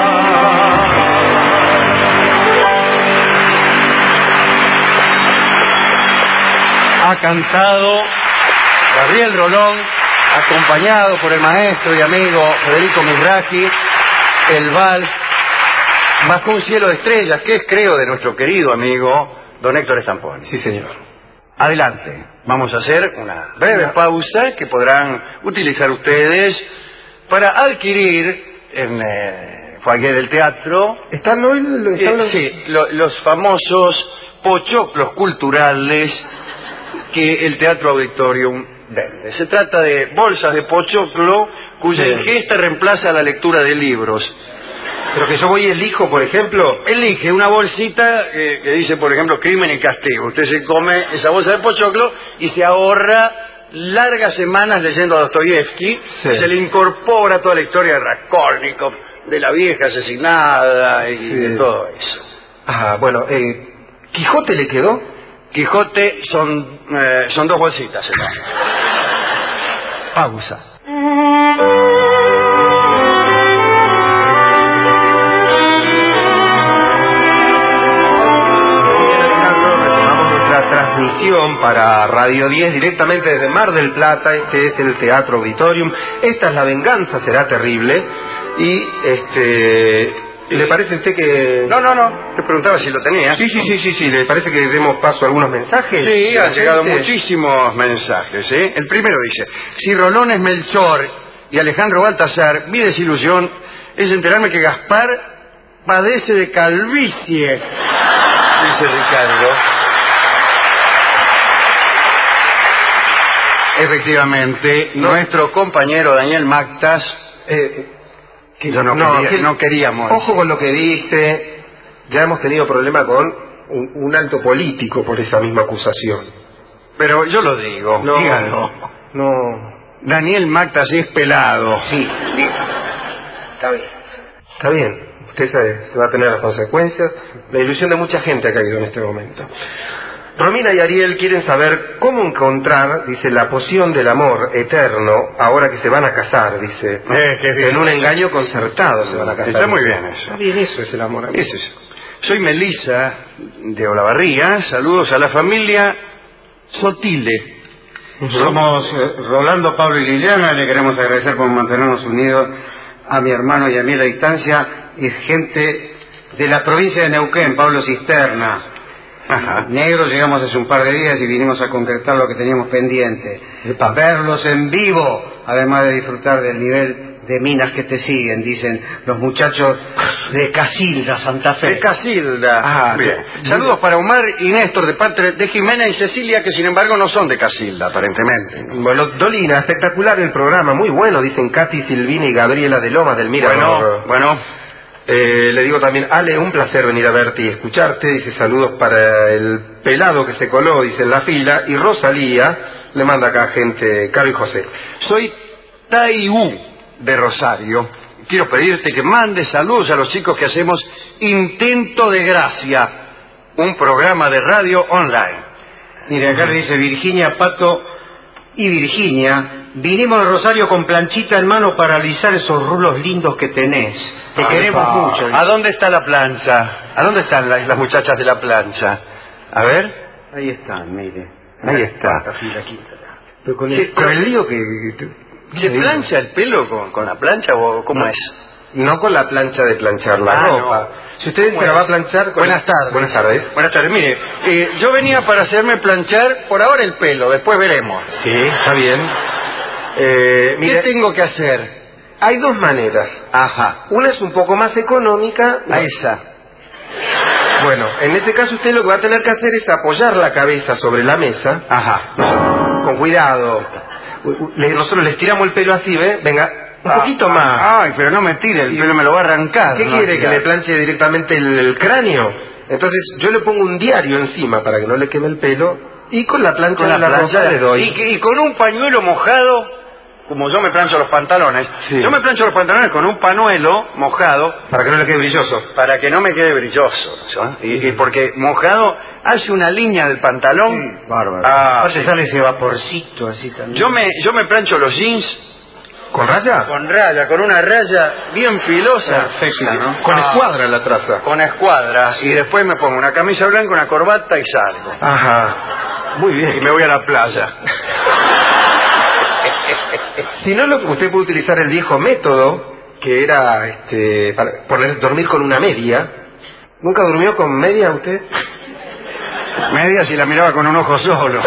Ha cantado Gabriel Rolón, acompañado por el maestro y amigo Federico Mizrahi, el vals Bajo un cielo de estrellas, que es, creo, de nuestro querido amigo don Héctor Stamponi. Sí, señor. Adelante, vamos a hacer una breve pausa que podrán utilizar ustedes para adquirir en foyer del teatro. ¿Están hoy? Sí, los famosos pochoclos culturales que el Teatro Auditorium vende. Se trata de bolsas de pochoclo cuya ingesta reemplaza la lectura de libros. Pero que yo voy y elijo, por ejemplo. Elige una bolsita que dice, por ejemplo, Crimen y Castigo. Usted se come esa bolsa de pochoclo y se ahorra largas semanas leyendo a Dostoyevsky. Sí. Se le incorpora toda la historia de Raskolnikov, de la vieja asesinada y de todo eso. Ah, bueno, ¿Quijote le quedó? Quijote son 2 bolsitas. Pausa. Transmisión para Radio 10 directamente desde Mar del Plata. Este es el Teatro Auditorium. Esta es La Venganza Será Terrible. Y ¿le parece a usted que...? No, te preguntaba si lo tenía. Sí. ¿Le parece que demos paso a algunos mensajes? Sí, han llegado muchísimos mensajes, ¿eh? El primero dice: si Rolón es Melchor y Alejandro Baltasar, mi desilusión es enterarme que Gaspar padece de calvicie, dice Ricardo. Efectivamente, nuestro compañero Daniel Mactas, no queríamos. Ojo con lo que dice. Ya hemos tenido problema con un alto político por esa misma acusación. Pero yo lo digo, díganlo. No. Daniel Mactas es pelado. Sí. Está bien. Usted se va a tener las consecuencias. La ilusión de mucha gente ha caído en este momento. Romina y Ariel quieren saber cómo encontrar, dice, la poción del amor eterno ahora que se van a casar, dice. En un engaño concertado se van a casar. Está muy bien eso. Está bien, eso es el amor. Amigo. Eso es. Soy Melissa de Olavarría. Saludos a la familia Sotile. Somos Rolando, Pablo y Liliana. Le queremos agradecer por mantenernos unidos a mi hermano y a mí a la distancia. Es gente de la provincia de Neuquén, Pablo Cisterna. Ajá. Negro, llegamos hace un par de días y vinimos a concretar lo que teníamos pendiente. Verlos en vivo, además de disfrutar del nivel de minas que te siguen, dicen los muchachos de Casilda, Santa Fe. De Casilda. Bien. Saludos para Omar y Néstor de parte de Jimena y Cecilia, que sin embargo no son de Casilda, aparentemente. Bueno, Dolina, espectacular el programa, muy bueno, dicen Katy, Silvina y Gabriela de Lomas del Mirador. Bueno. Le digo también, Ale, un placer venir a verte y escucharte. Dice, saludos para el pelado que se coló, dice, en la fila. Y Rosalía le manda acá gente, Caro y José. Soy Taiú de Rosario. Quiero pedirte que mandes saludos a los chicos que hacemos Intento de Gracia, un programa de radio online. Mire, acá dice Virginia, Pato y Virginia. Vinimos a Rosario con planchita en mano para alisar esos rulos lindos que tenés. Te queremos mucho. ¿A dónde está la plancha? ¿A dónde están las muchachas de la plancha? A ver. Ahí están, mire. Ahí está. Pero con el lío que... ¿Se plancha el pelo con la plancha o cómo es? No con la plancha de planchar la ropa. No. Si usted se la va a planchar... Buenas tardes. Buenas tardes. Buenas tardes. Mire, yo venía para hacerme planchar por ahora el pelo, después veremos. Sí, está bien. ¿Qué tengo que hacer? Hay dos maneras. Ajá. Una es un poco más económica. A esa. Bueno, en este caso usted lo que va a tener que hacer es apoyar la cabeza sobre la mesa. Ajá. Con cuidado. Nosotros le estiramos el pelo así, ¿ve? Venga, un poquito más. Ay, pero no me tire, el pelo me lo va a arrancar. ¿Qué quiere? ¿Que le planche directamente el cráneo? Entonces yo le pongo un diario encima para que no le queme el pelo y con la plancha de la ropa le doy. Y con un pañuelo mojado, como yo me plancho los pantalones, sí. Yo me plancho los pantalones con un pañuelo mojado. Para que no le quede brilloso. Para que no me quede brilloso. ¿no? Y porque mojado hace una línea del pantalón. Sí, bárbaro. Sí. Sale ese vaporcito así también. Yo me plancho los jeans. ¿Con raya? Con raya, con una raya bien filosa. Perfecta, ¿no? Con escuadra en la traza. Con escuadras. Y después me pongo una camisa blanca, una corbata y salgo. Ajá. Muy bien. Y me voy a la playa. Si no, usted puede utilizar el viejo método, que era para dormir con una media. ¿Nunca durmió con media usted? Media si la miraba con un ojo solo.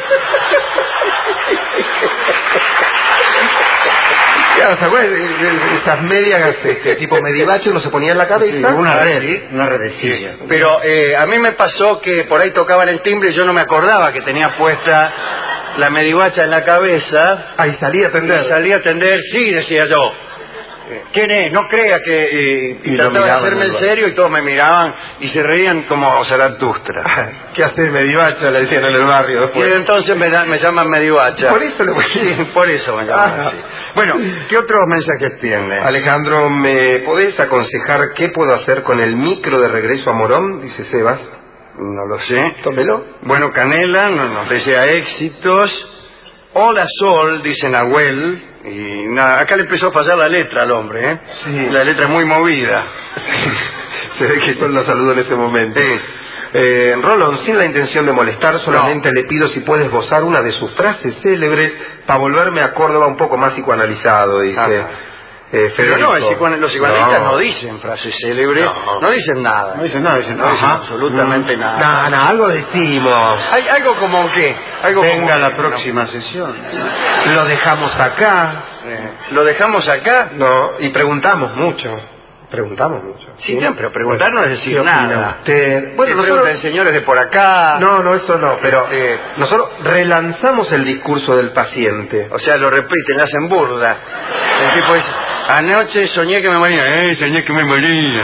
Claro, ¿se acuerdan de esas medias tipo medivache uno se ponía en la cabeza? Sí, una redecilla. Pero a mí me pasó que por ahí tocaban el timbre y yo no me acordaba que tenía puesta la medivacha en la cabeza. Ahí salía a atender. Y salía a atender, sí, decía yo. ¿Quién es? No crea que... y trataba de hacerme en serio y todos me miraban y se reían como Zaratustra. ¿Qué haces, medivacha? Le decían en el barrio después. Y entonces me llaman medivacha. Por eso sí, por eso me llaman así. Bueno, ¿qué otros mensajes tiene? Alejandro, ¿me podés aconsejar qué puedo hacer con el micro de regreso a Morón? Dice Sebas. No lo sé. Tómelo. Bueno, Canela nos desea éxitos. Hola Sol, dice Nahuel. Y nada, acá le empezó a fallar la letra al hombre, ¿eh? Sí. La letra es muy movida. Se ve que Sol lo saludó en ese momento. Sí. Rolón, sin la intención de molestar, solamente le pido si puedes esbozar una de sus frases célebres para volverme a Córdoba un poco más psicoanalizado, dice. Pero no, los psicoanalistas no dicen frases célebres, no dicen nada. No dicen nada, no dicen absolutamente nada. No, algo decimos. Hay algo como que... Venga la próxima sesión. Lo dejamos acá. ¿Lo dejamos acá? No, y preguntamos mucho. Sí, no, pero preguntar no es decir nada. Usted... Bueno, nosotros... señores de por acá... No, eso no, pero nosotros relanzamos el discurso del paciente. O sea, lo repiten, le hacen burla. El tipo dice, anoche soñé que me moría. Soñé que me moría.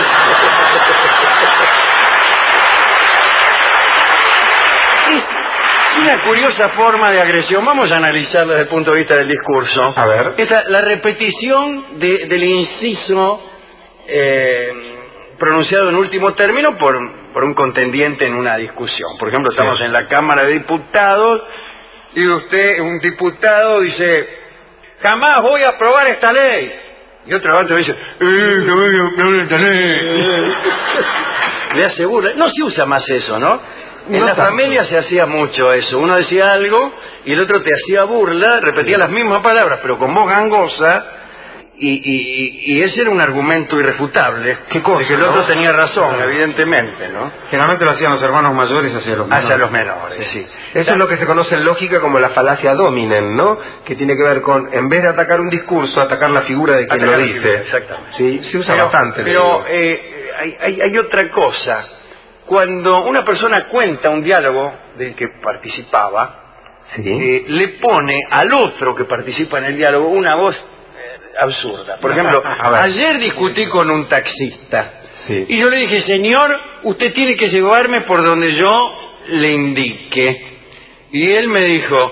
Es una curiosa forma de agresión. Vamos a analizarla desde el punto de vista del discurso. A ver. La repetición del inciso pronunciado en último término por un contendiente en una discusión. Por ejemplo, estamos en la Cámara de Diputados y usted, un diputado, dice, jamás voy a aprobar esta ley. Y otro abate dice, no voy a aprobar esta ley. Le aseguro, no se usa más eso, ¿no? En la familia se hacía mucho eso. Uno decía algo y el otro te hacía burla, repetía las mismas palabras, pero con voz gangosa. Y ese era un argumento irrefutable. ¿Qué cosa? De que el otro tenía razón, evidentemente, ¿no? Generalmente lo hacían los hermanos mayores hacia los menores. Hacia los menores, sí. Eso es lo que se conoce en lógica como la falacia dominen, ¿no? Que tiene que ver con, en vez de atacar un discurso, atacar la figura de quien lo dice. Exactamente. Sí, se usa bastante. Pero hay otra cosa. Cuando una persona cuenta un diálogo del que participaba, le pone al otro que participa en el diálogo una voz absurdas. Por ejemplo, ayer discutí con un taxista. Sí. Y yo le dije, señor, usted tiene que llevarme por donde yo le indique. Y él me dijo...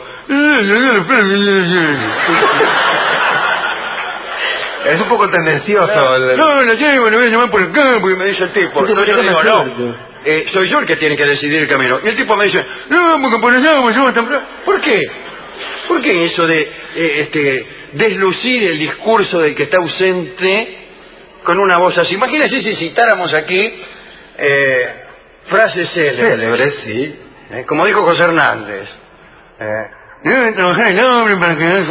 Es un poco tendencioso. No, lo llevo, lo voy a llamar por acá, porque me dice el tipo. Entonces yo le digo, no, soy yo el que tiene que decidir el camino. Y el tipo me dice, no, porque por allá, ¿por qué? ¿Por qué eso de deslucir el discurso del que está ausente con una voz así? Imagínese si citáramos aquí frases célebres, sí. Como dijo José Hernández. Debe trabajar el hombre para que...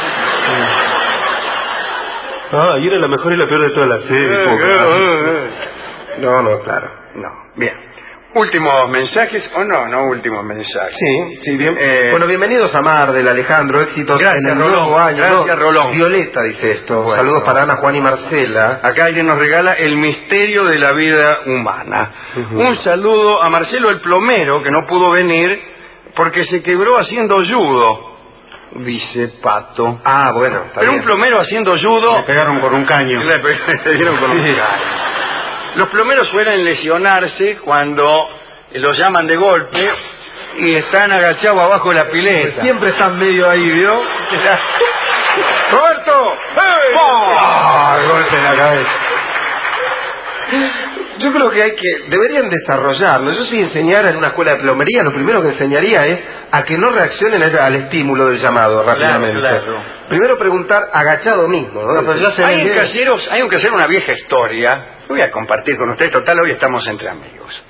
Y era la mejor y la peor de todas las series. No, claro. No, bien. ¿Últimos mensajes o no últimos mensajes? Sí, bien. Bueno, bienvenidos a Mar del Alejandro, éxitos gracias, en el Rolón, nuevo año. Gracias, Rolón. Violeta dice esto. Bueno. Saludos para Ana, Juan y Marcela. Acá alguien nos regala el misterio de la vida humana. Un saludo a Marcelo el plomero, que no pudo venir porque se quebró haciendo judo, dice Pato. Bueno, está Pero bien. un plomero haciendo judo... Le pegaron con un caño. Le dieron con un caño. Los plomeros suelen lesionarse cuando los llaman de golpe y están agachados abajo de la pileta. Siempre están medio ahí, ¿vio? ¡Roberto! Golpe en la cabeza. Yo creo que deberían desarrollarlo. Yo si enseñara en una escuela de plomería, lo primero que enseñaría es a que no reaccionen al estímulo del llamado rápidamente. Claro. Primero preguntar agachado mismo, ¿no? Pero ya hay un casero una vieja historia. Voy a compartir con ustedes, total, hoy estamos entre amigos.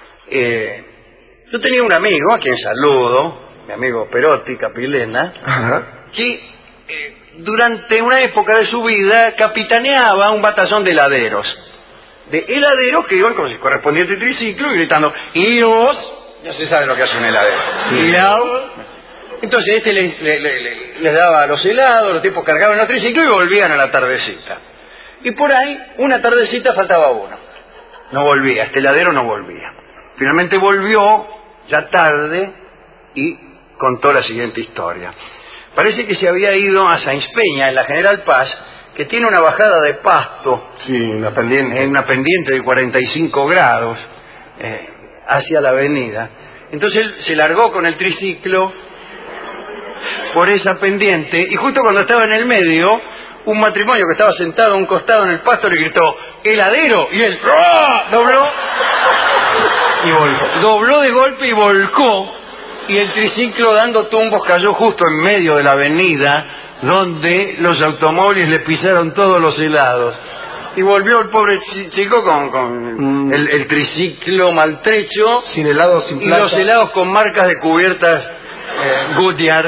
Yo tenía un amigo, a quien saludo, mi amigo Perotti, Capilena, que durante una época de su vida capitaneaba un batallón de heladeros. De heladeros que iban con su correspondiente triciclo y gritando, ¡Ios! Ya se sabe lo que hace un heladero. ¡Ios! Entonces les daba los helados, los tipos cargaban el triciclo y volvían a la tardecita. Y por ahí, una tardecita faltaba uno. No volvía, este heladero no volvía. Finalmente volvió, ya tarde, y contó la siguiente historia. Parece que se había ido a Sáenz Peña, en la General Paz, que tiene una bajada de pasto. Sí, una pendiente. En una pendiente de 45 grados, hacia la avenida. Entonces él se largó con el triciclo por esa pendiente, y justo cuando estaba en el medio, un matrimonio que estaba sentado a un costado en el pasto le gritó, ¡heladero! Y él dobló Y volcó. Dobló de golpe y volcó, y el triciclo dando tumbos cayó justo en medio de la avenida, donde los automóviles le pisaron todos los helados. Y volvió el pobre chico con el triciclo maltrecho, sin helado, sin y plata. los helados con marcas de cubiertas Goodyear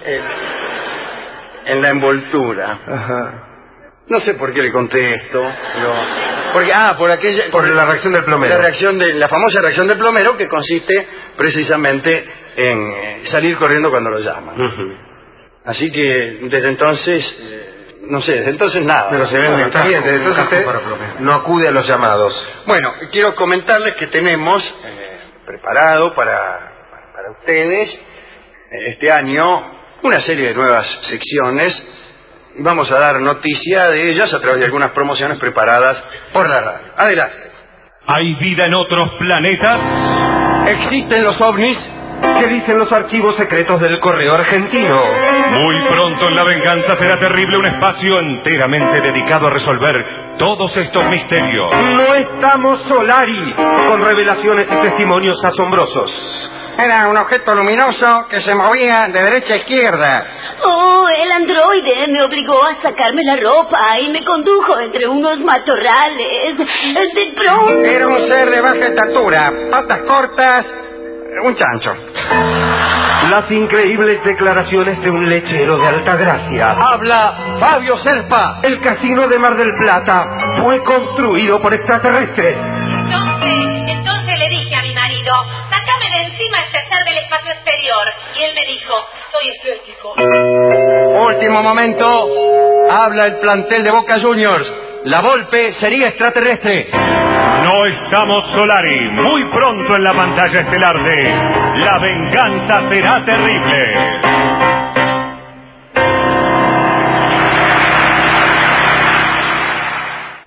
en la envoltura. Ajá. No sé por qué le conté esto, pero por la reacción del plomero. La famosa reacción del plomero, que consiste precisamente en salir corriendo cuando lo llaman. Así que desde entonces, desde entonces nada. Pero se ven está bien, desde entonces usted no acude a los llamados. Bueno, quiero comentarles que tenemos preparado para ustedes este año una serie de nuevas secciones. Vamos a dar noticia de ellas a través de algunas promociones preparadas por la radio. Adelante. ¿Hay vida en otros planetas? ¿Existen los ovnis? ¿Qué dicen los archivos secretos del correo argentino? Muy pronto en La Venganza Será Terrible, un espacio enteramente dedicado a resolver todos estos misterios. No estamos Solari, con revelaciones y testimonios asombrosos. Era un objeto luminoso que se movía de derecha a izquierda. Oh, el androide me obligó a sacarme la ropa y me condujo entre unos matorrales. De pronto... Era un ser de baja estatura, patas cortas, un chancho. Las increíbles declaraciones de un lechero de Altagracia. Habla Fabio Serpa. El casino de Mar del Plata fue construido por extraterrestres. Entonces le dije a mi marido, sácame de encima este ser del espacio exterior. Y él me dijo, soy escéptico. Último momento. Habla el plantel de Boca Juniors. La Volpe sería extraterrestre. No estamos Solari. Muy pronto en la pantalla estelar de La Venganza Será Terrible.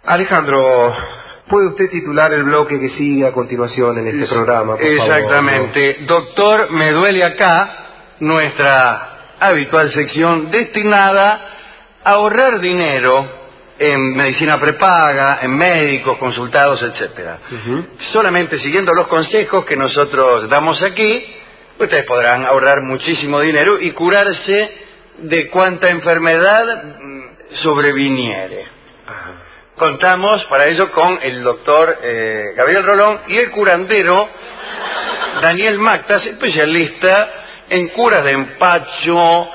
Alejandro, ¿puede usted titular el bloque que sigue a continuación en este programa, por Exactamente. favor? Doctor, me duele acá, nuestra habitual sección destinada a ahorrar dinero en medicina prepaga, en médicos, consultados, etcétera. Solamente siguiendo los consejos que nosotros damos aquí, ustedes podrán ahorrar muchísimo dinero y curarse de cuanta enfermedad sobreviniere. Contamos para ello con el doctor Gabriel Rolón y el curandero Daniel Mactas, especialista en curas de empacho,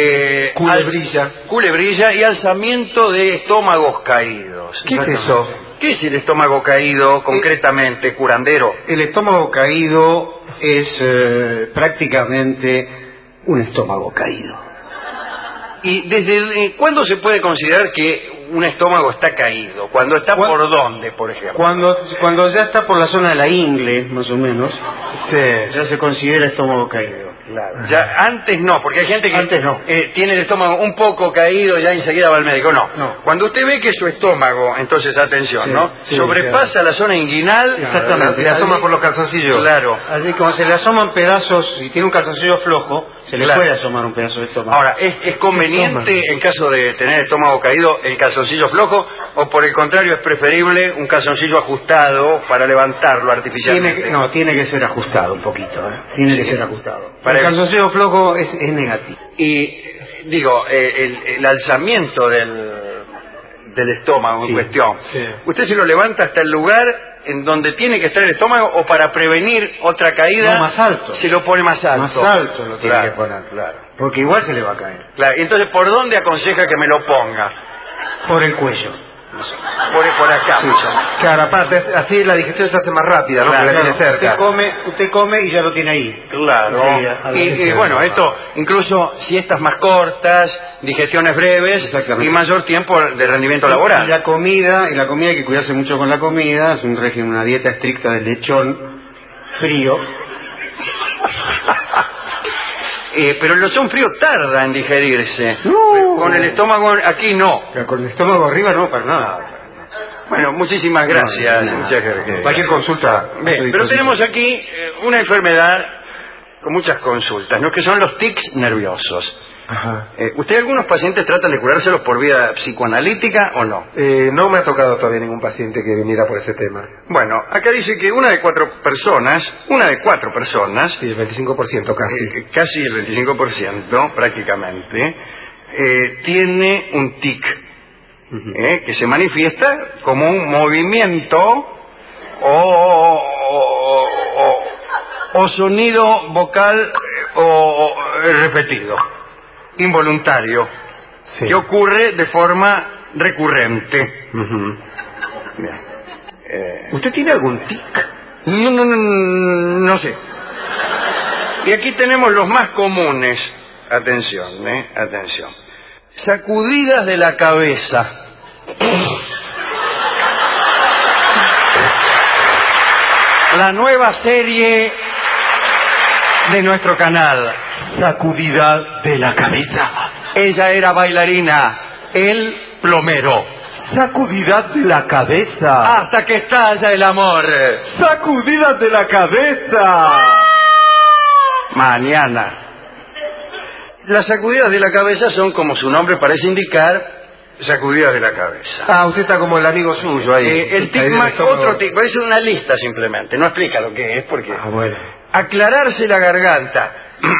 culebrilla y alzamiento de estómagos caídos. ¿Qué es eso? ¿Qué es el estómago caído concretamente, curandero? El estómago caído es prácticamente un estómago caído. ¿Y desde cuándo se puede considerar que un estómago está caído? ¿Cuando está por dónde, por ejemplo? Cuando ya está por la zona de la ingle, más o menos, ya se considera estómago caído. Claro. Ya antes no, porque hay gente que antes no. Tiene el estómago un poco caído y ya enseguida va al médico. No. Cuando usted ve que su estómago, entonces atención, ¿no? Sobrepasa la zona inguinal, exactamente, le asoma por los calzoncillos. Claro. Así como se le asoman pedazos, si tiene un calzoncillo flojo, se le puede asomar un pedazo de estómago. Ahora, ¿es conveniente en caso de tener estómago caído el calzoncillo flojo o por el contrario es preferible un calzoncillo ajustado para levantarlo artificialmente? Tiene que ser ajustado un poquito, Tiene que ser ajustado. Para el calzoncillo flojo es negativo. Y digo, el alzamiento del estómago en cuestión, ¿usted se lo levanta hasta el lugar en donde tiene que estar el estómago o para prevenir otra caída? No, más alto. Se lo pone más alto. Más alto lo tiene que poner, porque igual se le va a caer. Claro. Y entonces, ¿por dónde aconseja que me lo ponga? Por el cuello. Por acá. Claro, aparte, así la digestión se hace más rápida, ¿no? Porque la tiene cerca. Usted come y ya lo tiene ahí. Claro. Y bueno, esto, incluso siestas más cortas, digestiones breves y mayor tiempo de rendimiento laboral. Y la comida hay que cuidarse mucho con la comida, es un régimen, una dieta estricta de lechón frío. Pero el lechón frío tarda en digerirse. Con el estómago aquí no. Pero con el estómago arriba no, para nada. Bueno, muchísimas gracias. Cualquier consulta. Bien, pero tenemos aquí una enfermedad con muchas consultas, ¿no? Que son los tics nerviosos. ¿Usted algunos pacientes tratan de curárselos por vía psicoanalítica o no? No me ha tocado todavía ningún paciente que viniera por ese tema. Bueno, acá dice que una de cuatro personas, sí, el 25% casi. Casi el 25% prácticamente, tiene un tic, que se manifiesta como un movimiento o sonido vocal o repetido, involuntario, que ocurre de forma recurrente. Bien. ¿Usted tiene algún tic? No sé. Y aquí tenemos los más comunes. Atención. Sacudidas de la cabeza. La nueva serie de nuestro canal. Sacudida de la cabeza. Ella era bailarina, él plomero. Sacudida de la cabeza. Hasta que estalla el amor. Sacudida de la cabeza. Mañana. Las sacudidas de la cabeza son, como su nombre parece indicar, sacudidas de la cabeza. Usted está como el amigo suyo ahí. El tic más, otro tic, parece una lista simplemente, no explica lo que es, porque... bueno. Aclararse la garganta.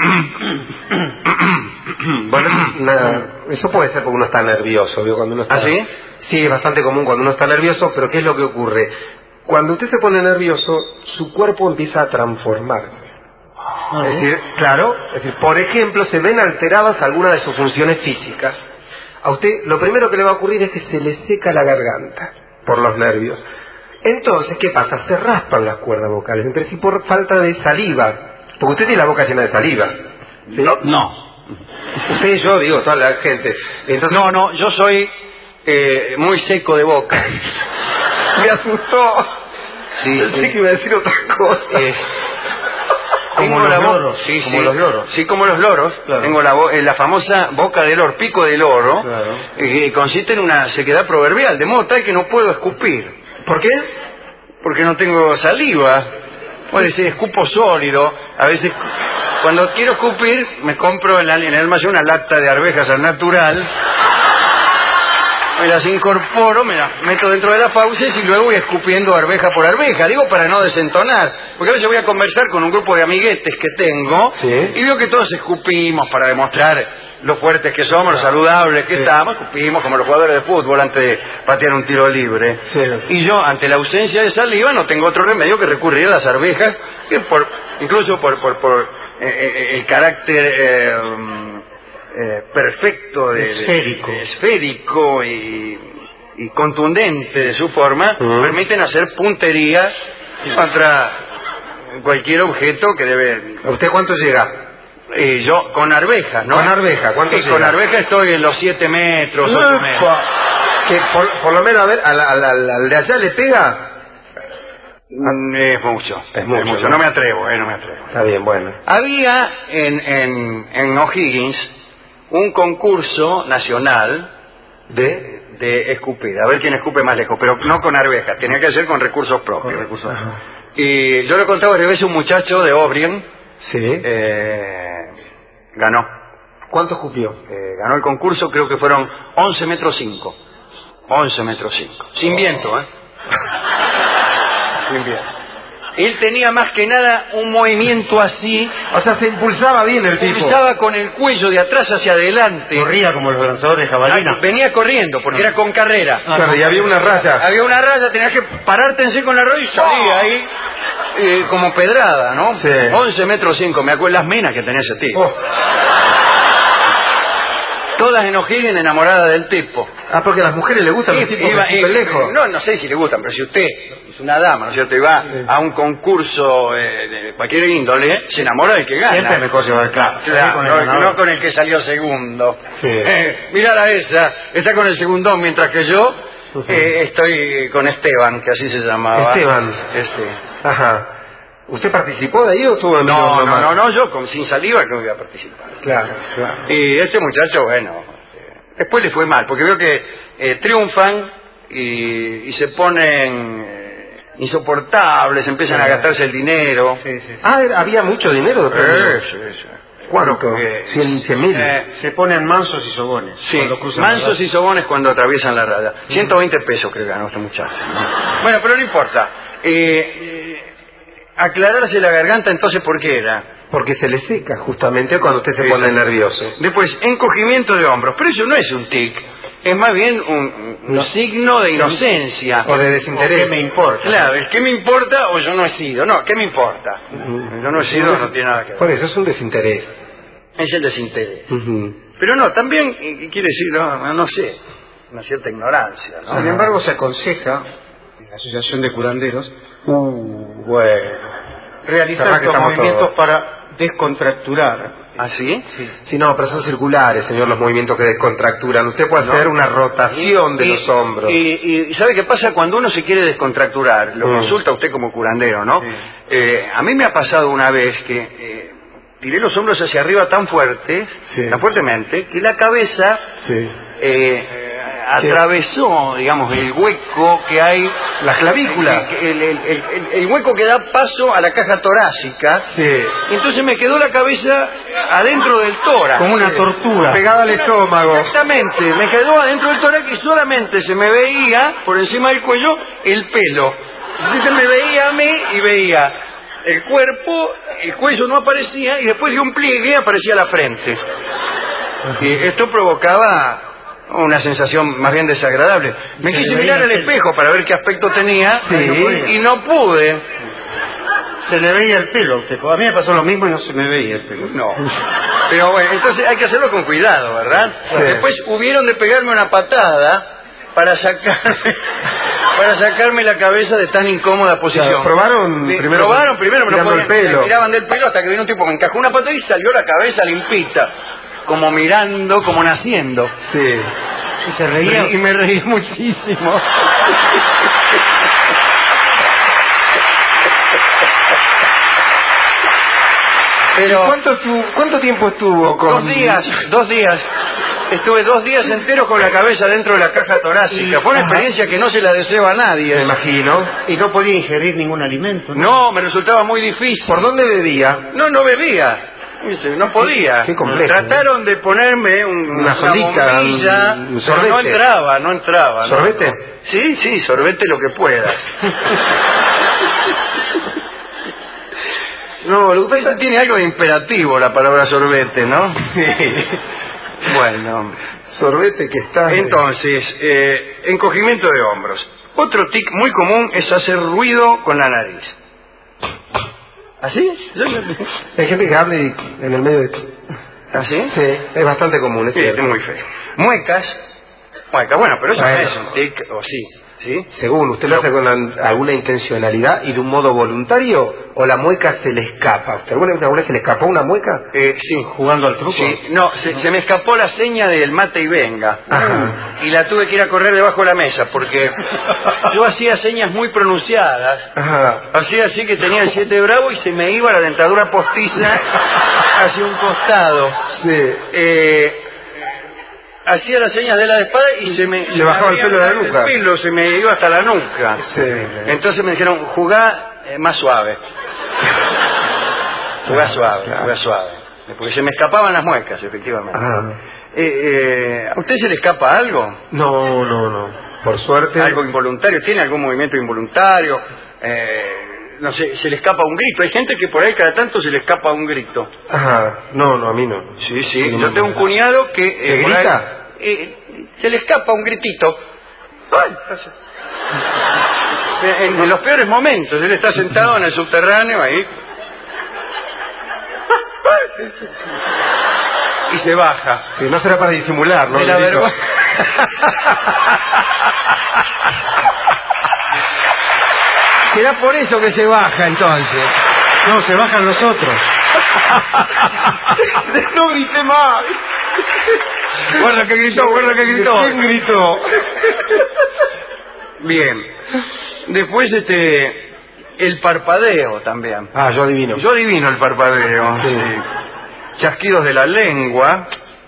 Bueno, eso puede ser porque uno está nervioso, ¿vio? Cuando uno está... ¿Ah, sí? Sí, es bastante común cuando uno está nervioso, pero ¿qué es lo que ocurre? Cuando usted se pone nervioso, su cuerpo empieza a transformarse. Es decir, por ejemplo, se ven alteradas algunas de sus funciones físicas. A usted lo primero que le va a ocurrir es que se le seca la garganta por los nervios. Entonces, ¿qué pasa? Se raspan las cuerdas vocales entre sí por falta de saliva. Porque usted tiene la boca llena de saliva. ¿Sí? No. Usted y yo, digo, toda la gente. Entonces, No, yo soy muy seco de boca. Me asustó. Sí, Pensé que iba a decir otra cosa. tengo los la voz, loros, sí, como sí, los loros. sí, como los loros. Claro. Tengo la famosa boca del loro, pico del oro, Claro. que consiste en una sequedad proverbial, de modo tal que no puedo escupir. ¿Por qué? Porque no tengo saliva. Puede decir, escupo sólido. A veces, cuando quiero escupir, me compro en el almacén una lata de arvejas al natural. Me las incorporo, me las meto dentro de las fauces y luego voy escupiendo arveja por arveja. Digo, para no desentonar. Porque a veces voy a conversar con un grupo de amiguetes que tengo, Sí. y veo que todos escupimos para demostrar lo fuertes que somos, lo saludables que estamos. Escupimos como los jugadores de fútbol antes de patear un tiro libre. Sí. Y yo, ante la ausencia de saliva, no tengo otro remedio que recurrir a las arvejas, que incluso por el carácter perfecto, esférico y contundente de su forma, permiten hacer punterías contra cualquier objeto que debe... ¿Usted cuánto llega? Yo, con arvejas, ¿no? Con arveja, ¿cuánto llega? Con arveja estoy en los 7 metros, 8 metros. Que por lo menos, a ver, al de allá le pega. Es mucho. Es mucho, ¿no? No me atrevo, no me atrevo. Está bien, bueno. Había en O'Higgins un concurso nacional de escupir, a ver quién escupe más lejos, pero no con arvejas, tenía que ser con recursos propios. Y yo le contaba varias veces, un muchacho de O'Brien Sí. ganó. ¿Cuánto escupió? Ganó el concurso, creo que fueron 11 metros 5. 11 metros 5. Sin viento, Sin viento. Él tenía más que nada un movimiento así. O sea, se impulsaba bien el tipo. Estaba con el cuello de atrás hacia adelante. Corría como los lanzadores de jabalina. Venía corriendo, porque era con carrera. Claro, y había una raya. Había una raya, tenías que pararte en sí con la raya y salía ahí como pedrada, ¿no? Sí. 11 metros 5, me acuerdo las minas que tenía ese tipo. Oh. Todas en O'Higgins enamoradas del tipo. Ah, porque a las mujeres les gustan los tipos que escupen lejos. No sé si le gustan, pero si usted es una dama, ¿no es cierto? Y va a un concurso de cualquier índole, se enamora del que gana. Siempre es mejor llevar claro. No con el que salió segundo. Sí. Mirá esa, está con el segundón, mientras que yo estoy con Esteban, que así se llamaba. Esteban. Ajá. ¿Usted participó de ahí o estuvo en No, yo sin saliva que no iba a participar. Claro. Y este muchacho, bueno, después le fue mal, porque veo que triunfan y se ponen insoportables, empiezan a gastarse el dinero. Ah, había mucho dinero de premios. Sí. ¿Cuánto? 100.000. Se ponen mansos y sobones. Sí, cuando cruzan mansos y sobones cuando atraviesan la raya. 120 pesos creo que ganó este muchacho, ¿no? Bueno, pero no importa. Aclararse la garganta, entonces, ¿por qué era? Porque se le seca justamente cuando usted se pone nervioso. Después, encogimiento de hombros. Pero eso no es un tic. Es más bien un signo de inocencia. O de desinterés. ¿Qué me importa? Claro, es ¿qué me importa o yo no he sido? No, ¿qué me importa? Yo no he sido, no tiene nada que ver. Por eso es un desinterés. Es el desinterés. Pero no, también quiere decir, no sé, una cierta ignorancia, ¿no? Sin embargo, se aconseja en la Asociación de Curanderos realizar estos movimientos para descontracturar. ¿Ah, sí? Sí, no, pero son circulares, señor, los movimientos que descontracturan. Usted puede hacer una rotación de los hombros. Y ¿sabe qué pasa cuando uno se quiere descontracturar? Lo consulta usted como curandero, ¿no? A mí me ha pasado una vez que tiré los hombros hacia arriba tan fuertemente, que la cabeza atravesó, digamos, el hueco que hay, las clavículas, el hueco que da paso a la caja torácica. Y entonces me quedó la cabeza adentro del tórax, como una tortuga, pegada al estómago. Exactamente, me quedó adentro del tórax y solamente se me veía por encima del cuello el pelo. Entonces me veía a mí y veía el cuerpo, el cuello no aparecía y después de un pliegue aparecía la frente. Y esto provocaba una sensación más bien desagradable. Me quise mirar al espejo para ver qué aspecto tenía y no pude. Se le veía el pelo a usted. A mí me pasó lo mismo y no se me veía el pelo. No. Pero bueno, entonces hay que hacerlo con cuidado, ¿verdad? Después hubieron de pegarme una patada para sacarme la cabeza de tan incómoda posición. Claro, probaron primero me miraban del pelo hasta que vino un tipo, me encajó una patada y salió la cabeza limpita, como mirando, como naciendo. Sí. Y se reía. Y me reí muchísimo. Pero ¿Cuánto tiempo estuvo con...? 2 días. Estuve 2 días enteros con la cabeza dentro de la caja torácica. Fue una experiencia que no se la deseo a nadie. Me imagino. Y no podía ingerir ningún alimento, ¿no? No, me resultaba muy difícil. ¿Por dónde bebía? No bebía. No podía. Qué complejo, Trataron de ponerme una solita, bombilla, un pero sorbete. no entraba. ¿Sorbete? No. Sí, sorbete lo que puedas. No, lo que pasa es que tiene algo de imperativo la palabra sorbete, ¿no? Sí. Bueno. Sorbete que está... Entonces, encogimiento de hombros. Otro tic muy común es hacer ruido con la nariz. ¿Así es? Hay gente que habla en el medio de... ¿Así? Sí, es bastante común, es Sí, cierto. es muy feo. Muecas, bueno, pero eso no es un tic, o sí. ¿Sí? Según, ¿usted lo hace con alguna intencionalidad y de un modo voluntario o la mueca se le escapa? ¿Alguna vez se le escapó una mueca? Sí. ¿Jugando al truco? Sí, no, se me escapó la seña del mate y venga. Ajá. Y la tuve que ir a correr debajo de la mesa porque yo hacía señas muy pronunciadas. Ajá. Hacía así que tenía el 7 bravo y se me iba la dentadura postiza hacia un costado. Sí. Hacía las señas de la espada y se me bajaba el pelo de la nuca. El pelo se me iba hasta la nuca. Sí. Entonces me dijeron, jugá más suave. Jugá suave, claro. jugá suave. Porque se me escapaban las muecas, efectivamente. ¿A usted se le escapa algo? No. Por suerte. ¿Algo involuntario? ¿Tiene algún movimiento involuntario? No sé, se le escapa un grito. Hay gente que por ahí cada tanto se le escapa un grito. Ajá. No, a mí no. Sí. Yo tengo un cuñado que... ¿Te grita? Se le escapa un gritito. En los peores momentos. Él está sentado en el subterráneo ahí. Y se baja. Sí, no será para disimular, ¿no? De la vergüenza. Será por eso que se baja entonces. No, se bajan los otros. No grité más. Guarda que gritó. ¿Quién gritó? Bien. Después el parpadeo también. Yo adivino. Yo adivino el parpadeo. Sí. Chasquidos de la lengua,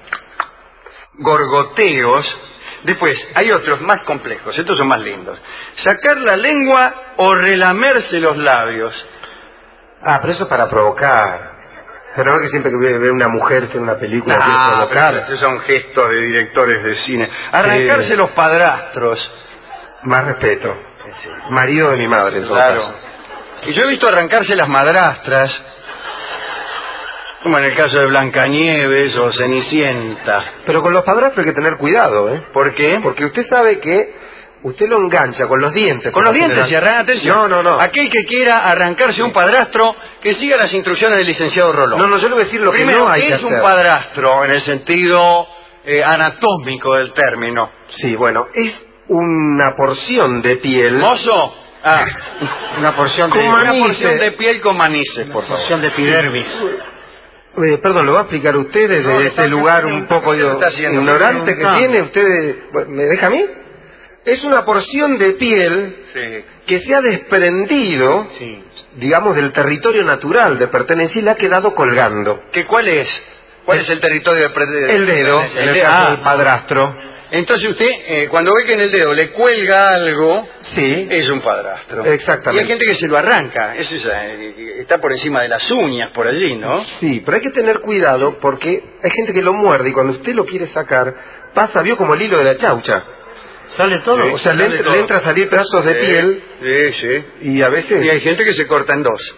gorgoteos. Después, hay otros más complejos, estos son más lindos. Sacar la lengua o relamerse los labios. Pero eso es para provocar. Pero no que siempre que ve una mujer en una película quiere provocar. Estos son gestos de directores de cine. Arrancarse los padrastros. Más respeto. Sí. Marido de mi madre, en todo caso. Y yo he visto arrancarse las madrastras, como en el caso de Blancanieves o Cenicienta. Pero con los padrastros hay que tener cuidado, ¿eh? ¿Por qué? Porque usted sabe que usted lo engancha con los dientes. Con los dientes y arranca, atención. No. Aquel que quiera arrancarse un padrastro, que siga las instrucciones del licenciado Rolón. No, yo le voy a decir lo Primero, que no hay ¿qué que es hacer? un padrastro en el sentido anatómico del término? Sí, bueno, es una porción de piel. ¿Mozo? Una porción Una porción de piel con manices, por favor. porción de epidermis. Perdón, ¿lo va a explicar usted desde ese lugar un poco ignorante que tiene? ¿Usted me deja a mí? Es una porción de piel que se ha desprendido, digamos, del territorio natural de pertenencia y la ha quedado colgando. ¿Cuál es? ¿Cuál es el territorio de El dedo, en el caso del padrastro. Entonces usted, cuando ve que en el dedo le cuelga algo, sí, es un padrastro. Exactamente. Y hay gente que se lo arranca, está por encima de las uñas, por allí, ¿no? Sí, pero hay que tener cuidado porque hay gente que lo muerde y cuando usted lo quiere sacar, vio como el hilo de la chaucha. ¿Sale todo? Sí, o sea, le entra a salir pedazos de piel. Sí. Y a veces... Y hay gente que se corta en dos.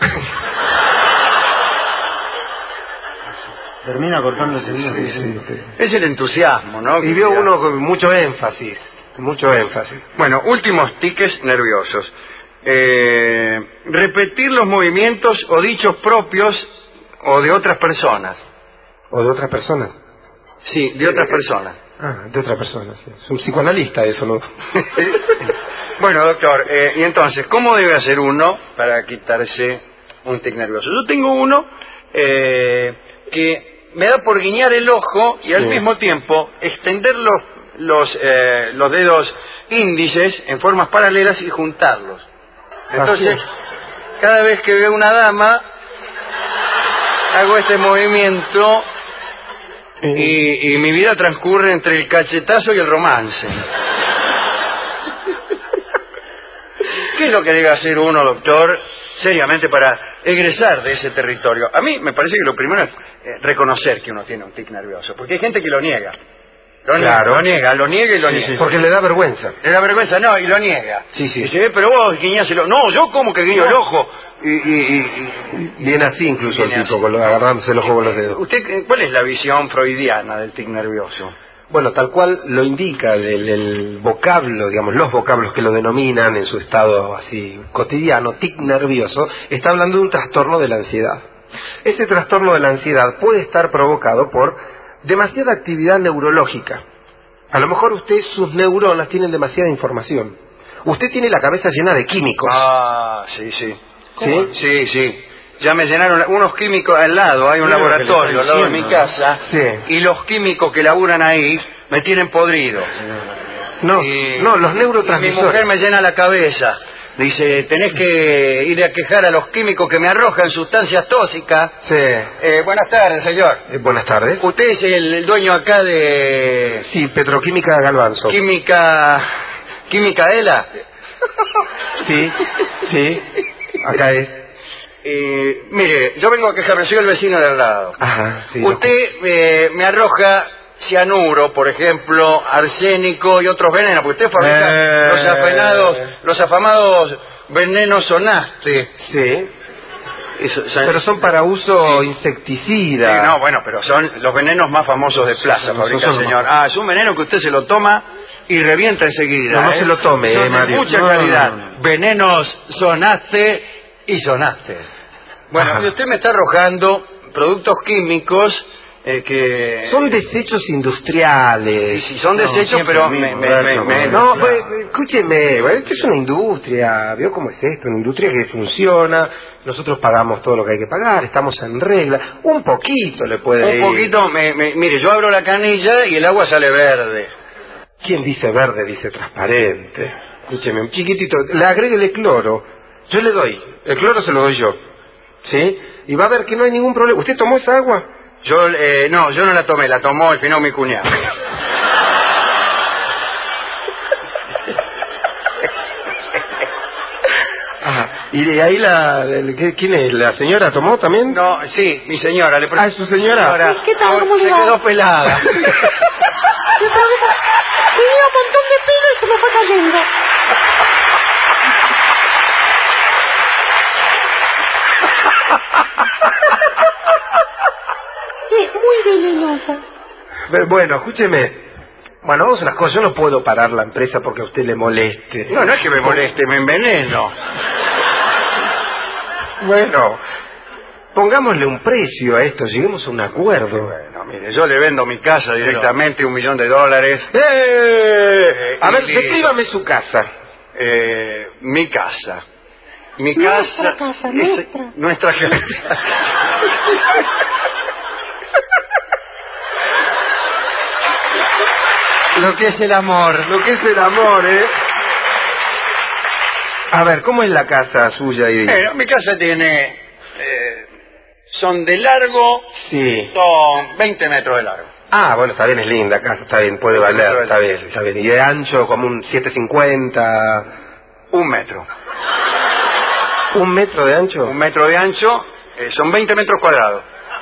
Termina cortándose. Sí. Es el entusiasmo, ¿no? Y veo uno con mucho énfasis. Bueno, últimos tiques nerviosos. Repetir los movimientos o dichos propios o de otras personas. ¿O de otras personas? Sí, de otras personas. De otras personas, sí. Es un psicoanalista eso, ¿no? Bueno, doctor, y entonces, ¿cómo debe hacer uno para quitarse un tic nervioso? Yo tengo uno que me da por guiñar el ojo y al mismo tiempo extender los dedos índices en formas paralelas y juntarlos. Entonces, cada vez que veo una dama, hago este movimiento y mi vida transcurre entre el cachetazo y el romance. ¿Qué es lo que debe hacer uno, doctor, seriamente para egresar de ese territorio? A mí me parece que lo primero es reconocer que uno tiene un tic nervioso, porque hay gente que lo niega. Lo niega y lo niega. Porque le da vergüenza. Le da vergüenza, no, y lo niega. Sí. Dice, pero vos guiñás el ojo. No, yo como que guiño el ojo. Viene así incluso viene el tipo, así. agarrándose el ojo con los dedos. ¿Usted cuál es la visión freudiana del tic nervioso? Bueno, tal cual lo indica el vocablo, digamos, los vocablos que lo denominan en su estado así cotidiano, tic nervioso, está hablando de un trastorno de la ansiedad. Ese trastorno de la ansiedad puede estar provocado por demasiada actividad neurológica. A lo mejor sus neuronas tienen demasiada información. Usted tiene la cabeza llena de químicos. Ah, sí. ¿Sí? Sí. Ya me llenaron unos químicos al lado, hay un laboratorio al lado de mi casa, y los químicos que laburan ahí me tienen podrido. No, los neurotransmisores. Mi mujer me llena la cabeza. Dice, tenés que ir a quejar a los químicos que me arrojan sustancias tóxicas. Sí. Buenas tardes, señor. Buenas tardes. ¿Usted es el dueño acá de...? Sí, Petroquímica Galvanzo. ¿Química ELA? Sí, acá es. Mire, yo vengo a quejarme, soy el vecino de al lado. Ajá, sí. Usted me arroja cianuro, por ejemplo, arsénico y otros venenos, porque usted fabrica los afamados venenos Sonaste. Sí. Pero son para uso insecticida. Sí, no, bueno, pero son los venenos más famosos de plaza, fabrica el señor. Es un veneno que usted se lo toma y revienta enseguida. No se lo tome, son de Mario. mucha calidad. Venenos Sonaste y Sonaste. Bueno, y usted me está arrojando productos químicos que... Son desechos industriales. Sí, son desechos, pero No, pues, escúcheme, esto es una industria, ¿vio cómo es esto? Una industria que funciona, nosotros pagamos todo lo que hay que pagar, estamos en regla, un poquito le puede ir. Un poquito, mire, yo abro la canilla y el agua sale verde. ¿Quién dice verde? Dice transparente. Escúcheme, un chiquitito, le agréguele cloro, yo le doy, el cloro se lo doy yo, ¿sí? Y va a ver que no hay ningún problema. ¿Usted tomó esa agua? Yo no la tomé, la tomó al final mi cuñado. Y ahí ¿quién es? ¿La señora tomó también? No, sí, mi señora. ¿Es su señora? ¿Qué tal? ¿Cómo le va? Se quedó pelada. Tenía un montón de pelo y se me fue cayendo. Es muy venenosa. Bueno, escúcheme. Bueno, vamos a unas cosas. Yo no puedo parar la empresa porque a usted le moleste. No es que me moleste, me enveneno. Bueno, pongámosle un precio a esto, lleguemos a un acuerdo. Bueno, mire, yo le vendo mi casa directamente, $1 millón. A ver, descríbame su casa. Mi casa. Nuestra casa. Nuestra casa. Lo que es el amor. A ver, ¿cómo es la casa suya? Mi casa tiene... son de largo... Sí. Son 20 metros de largo. Ah, bueno, está bien, es linda casa, está bien, puede valer, está bien. Y de ancho como un 750... 1 metro. ¿1 metro de ancho? 1 metro de ancho, son 20 metros cuadrados.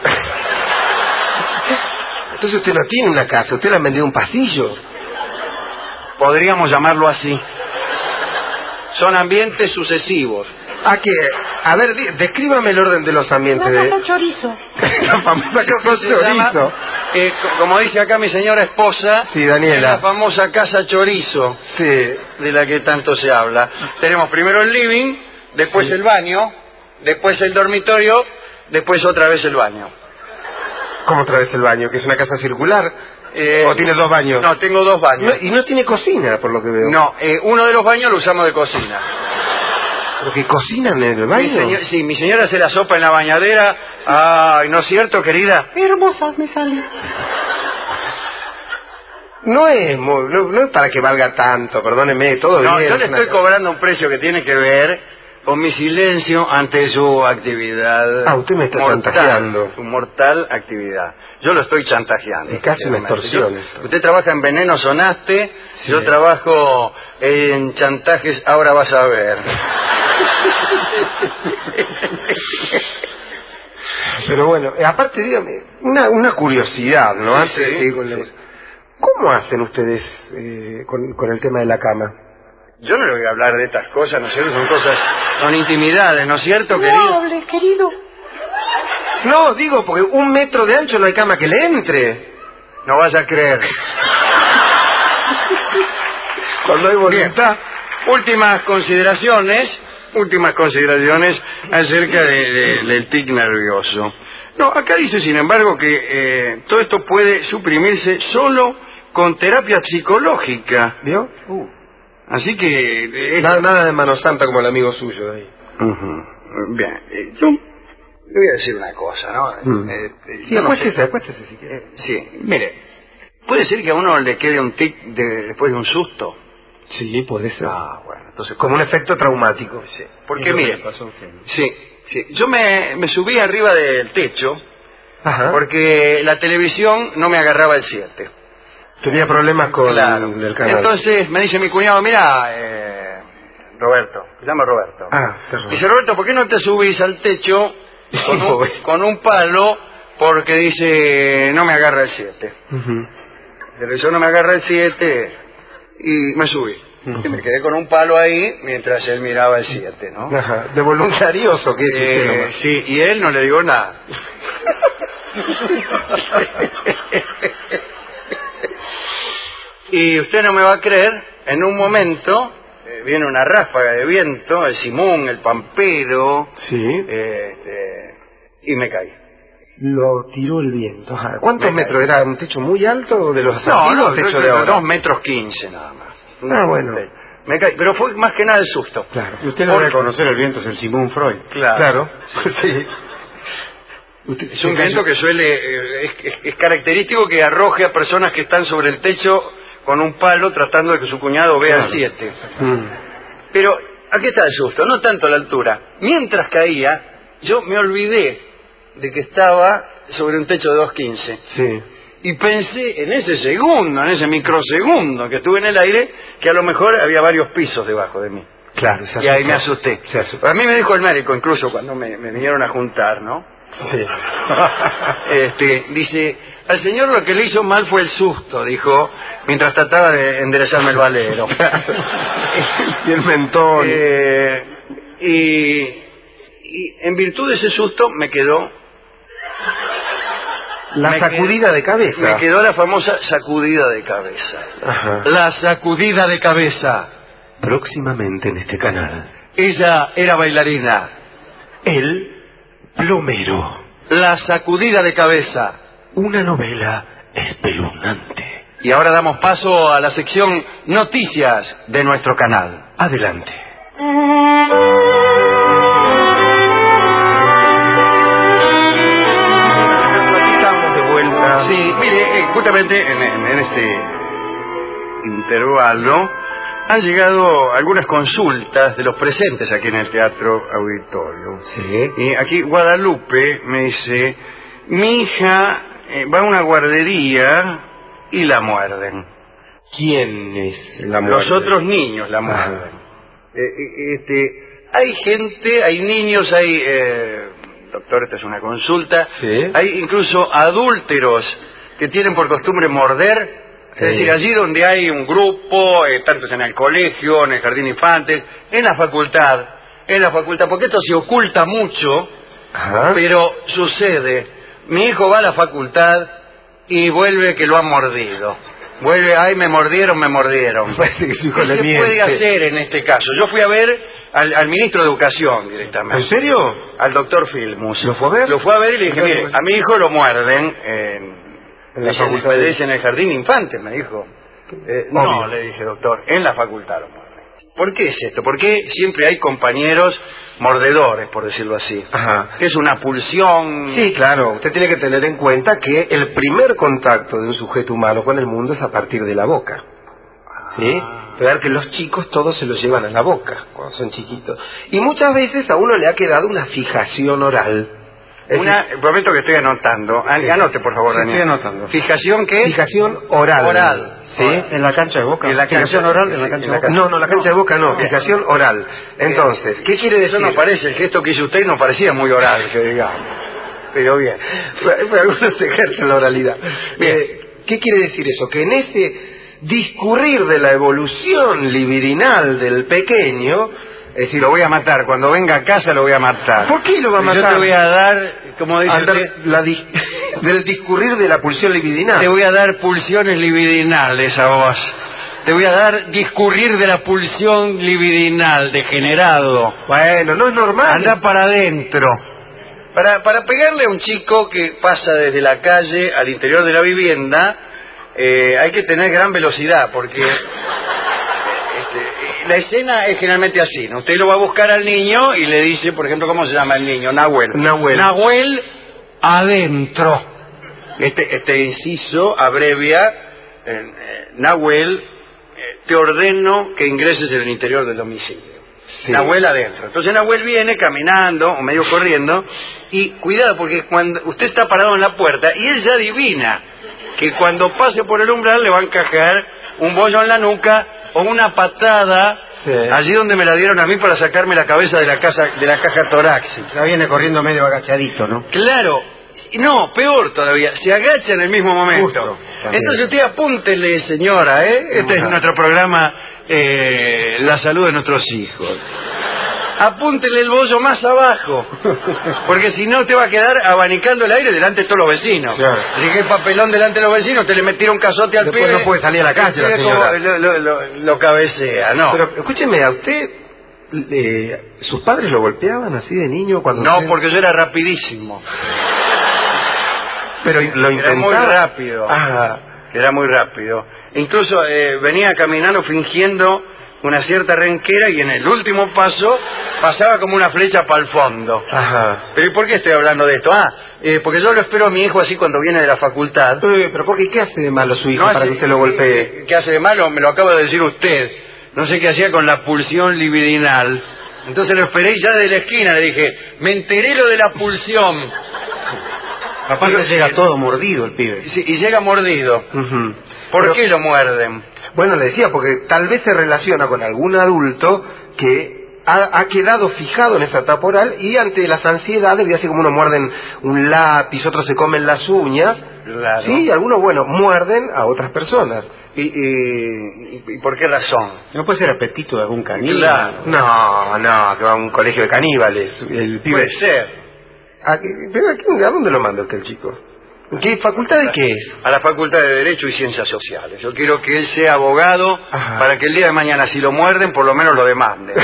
Entonces usted no tiene una casa, usted le ha vendido un pasillo. Podríamos llamarlo así. Son ambientes sucesivos. A ver, descríbame el orden de los ambientes. La casa chorizo. La famosa casa chorizo. Como dice acá mi señora esposa, sí, Daniela. La famosa casa chorizo, sí, de la que tanto se habla. Tenemos primero el living, después el baño, después el dormitorio, después otra vez el baño. ¿Cómo otra vez el baño? ¿Que es una casa circular? ¿O tiene 2 baños? No, tengo 2 baños. Y no tiene cocina, por lo que veo. No, uno de los baños lo usamos de cocina. ¿Pero que cocinan en el baño? Sí, mi señora hace la sopa en la bañadera. Ay, ¿no es cierto, querida? Hermosas me salen. No es para que valga tanto, perdóneme, todo bien. No, yo le estoy cobrando un precio que tiene que ver o mi silencio ante su actividad. Ah, usted me está chantajeando. Su mortal actividad. Yo lo estoy chantajeando. Es casi una extorsión. Usted trabaja en Veneno Sonaste, sí. Yo trabajo en chantajes, ahora vas a ver. Pero bueno, aparte, dígame, una curiosidad, ¿no? Sí, Antes de seguir con la... ¿Cómo hacen ustedes con el tema de la cama? Yo no le voy a hablar de estas cosas, ¿no es cierto? Son intimidades, ¿no es cierto, querido? No hables, querido. No, digo, porque 1 metro de ancho no hay cama que le entre. No vas a creer. Cuando hay voluntad. Bien. Últimas consideraciones acerca del tic nervioso. No, acá dice, sin embargo, que todo esto puede suprimirse solo con terapia psicológica. ¿Vio? Así que... Nada de mano santa como el amigo suyo de ahí. Bien, yo le voy a decir una cosa, ¿no? Sí, acuéstese si quiere. Sí, mire, ¿puede ser que a uno le quede un tic después de un susto? Sí, puede ser. Ah, bueno, entonces... Como un efecto traumático. Sí, porque mire, yo me subí arriba del techo. Ajá. Porque la televisión no me agarraba el 7. Tenía problemas con el canal. Entonces me dice mi cuñado, mira, Roberto, se llama Roberto. Dice, Roberto, ¿por qué no te subís al techo con un palo? Porque dice, no me agarra el 7. Pero yo no me agarra el 7 y me subí. Y me quedé con un palo ahí mientras él miraba el 7, ¿no? Ajá. ¿De voluntarioso que es? Sí, y él no le digo nada. Y usted no me va a creer, en un momento viene una ráfaga de viento, el Simón, el Pampero, sí. Y me caí. Lo tiró el viento. Ajá. ¿Cuántos metros? ¿Era un techo muy alto de los asaltos? No, techo de 2,15 metros nada más. Bueno. Me caí, pero fue más que nada el susto. Claro. Y usted no debe conocer el viento, es el Sigmund Freud. Claro. Sí. Es un viento que suele, es característico que arroje a personas que están sobre el techo con un palo tratando de que su cuñado vea el 7. Pero, aquí está el susto, no tanto la altura. Mientras caía, yo me olvidé de que estaba sobre un techo de 2,15. Sí. Y pensé en ese segundo, en ese microsegundo que estuve en el aire, que a lo mejor había varios pisos debajo de mí. Claro, y ahí me asusté. A mí me dijo el médico, incluso cuando me vinieron a juntar, ¿no? Sí. Dice, al señor lo que le hizo mal fue el susto, dijo, mientras trataba de enderezarme el valero. Y el mentón. Y en virtud de ese susto me quedó... La sacudida de cabeza. Me quedó la famosa sacudida de cabeza. Ajá. La sacudida de cabeza. Próximamente en este canal. Ella era bailarina. Él, plomero. La sacudida de cabeza. Una novela espeluznante. Y ahora damos paso a la sección Noticias de nuestro canal. Adelante. Estamos de vuelta. Sí, mire, justamente en este intervalo han llegado algunas consultas de los presentes aquí en el Teatro Auditorio. Sí. Y aquí Guadalupe me dice, mi hija va a una guardería y la muerden. ¿Quién es la muerden? Los otros niños la muerden. Hay gente, hay niños, hay... doctor, esta es una consulta. ¿Sí? Hay incluso adúlteros que tienen por costumbre morder. Es decir, allí donde hay un grupo, tanto en el colegio, en el jardín de infantes, en la facultad, porque esto se oculta mucho. Ajá. Pero sucede. Mi hijo va a la facultad y vuelve que lo han mordido. Vuelve, ay, me mordieron. ¿Qué se puede hacer en este caso? Yo fui a ver al ministro de Educación directamente. ¿En serio? Al doctor Filmus. ¿Lo fue a ver? Lo fue a ver y le dije, mire, a mi hijo lo muerden en la facultad en el jardín de infantes, me dijo. No, le dije, doctor, en la facultad lo muerden. ¿Por qué es esto? ¿Por qué siempre hay compañeros mordedores, por decirlo así? Ajá. Es una pulsión... Sí, claro. Usted tiene que tener en cuenta que el primer contacto de un sujeto humano con el mundo es a partir de la boca. ¿Sí? ver que los chicos todos se los llevan a la boca cuando son chiquitos. Y muchas veces a uno le ha quedado una fijación oral. Prometo que estoy anotando. Anote, por favor, Sí, Daniel. estoy anotando. ¿Fijación qué? Fijación oral. Oral. ¿Sí? En la cancha de Boca. En la Fijación cancha. oral en la cancha de Boca. No, la cancha de Boca no, fijación oral. Entonces, ¿qué quiere decir? Eso no parece, el gesto que hizo usted no parecía muy oral, que digamos. Pero bien. Algunos ejercen la oralidad. ¿Qué quiere decir eso? Que en ese discurrir de la evolución libidinal del pequeño, es decir, Lo voy a matar, cuando venga a casa lo voy a matar. ¿por qué lo va a matar? Yo te voy a dar, como dice usted, del discurrir de la pulsión libidinal. te voy a dar pulsiones libidinales a vos. Te voy a dar discurrir de la pulsión libidinal, degenerado. Bueno, no es normal. Anda para adentro. Para pegarle a un chico que pasa desde la calle al interior de la vivienda, hay que tener gran velocidad, porque la escena es generalmente así, ¿no? Usted lo va a buscar al niño y le dice, por ejemplo, ¿cómo se llama el niño? Nahuel. Nahuel adentro. Este inciso abrevia Nahuel, te ordeno que ingreses en el interior del domicilio. Sí. Nahuel adentro. Entonces Nahuel viene caminando o medio corriendo y cuidado, porque cuando usted está parado en la puerta y él ya adivina que cuando pase por el umbral le va a encajar un bollo en la nuca o una patada, sí, allí donde me la dieron a mí para sacarme la cabeza de la caja torácica. Ya viene corriendo medio agachadito, ¿no? Claro. No, peor todavía, se agacha en el mismo momento. Justo. Entonces usted apúntele, señora, este es nuestro programa, la salud de nuestros hijos. Apúntele el bollo más abajo, porque si no te va a quedar abanicando el aire delante de todos los vecinos. Claro. Si que papelón delante de los vecinos, te le tira un cazote al Después pibe. no puede salir a la calle la señora. Lo cabecea, no. Pero escúcheme, ¿a usted sus padres lo golpeaban así de niño cuando No, usted... porque yo era rapidísimo. Pero lo intentaba. Era muy rápido. Era muy rápido. Incluso venía caminando fingiendo una cierta renquera y en el último paso pasaba como una flecha para el fondo. Ajá. ¿Pero y por qué estoy hablando de esto? Porque yo lo espero a mi hijo así cuando viene de la facultad. Pero ¿por qué? ¿Qué hace de malo su hijo para que usted lo golpee? ¿Qué hace de malo? Me lo acaba de decir usted. No sé qué hacía con la pulsión libidinal. Entonces lo esperé y ya desde la esquina le dije, me enteré lo de la pulsión. Aparte llega todo mordido el pibe. Sí, y llega mordido. Uh-huh. ¿Por qué lo muerden? Bueno, le decía, porque tal vez se relaciona con algún adulto que ha quedado fijado en esa etapa oral y ante las ansiedades, y así como unos muerden un lápiz, otros se comen las uñas, claro, sí, y algunos, bueno, muerden a otras personas. ¿Y por qué razón? No puede ser apetito de algún caníbal. Claro. No, que va a un colegio de caníbales. El pibe. Puede ser. ¿A dónde lo manda usted el chico? ¿Qué facultad de qué es? A la Facultad de Derecho y Ciencias Sociales. Yo quiero que él sea abogado. Ajá. Para que el día de mañana, si lo muerden, por lo menos lo demanden.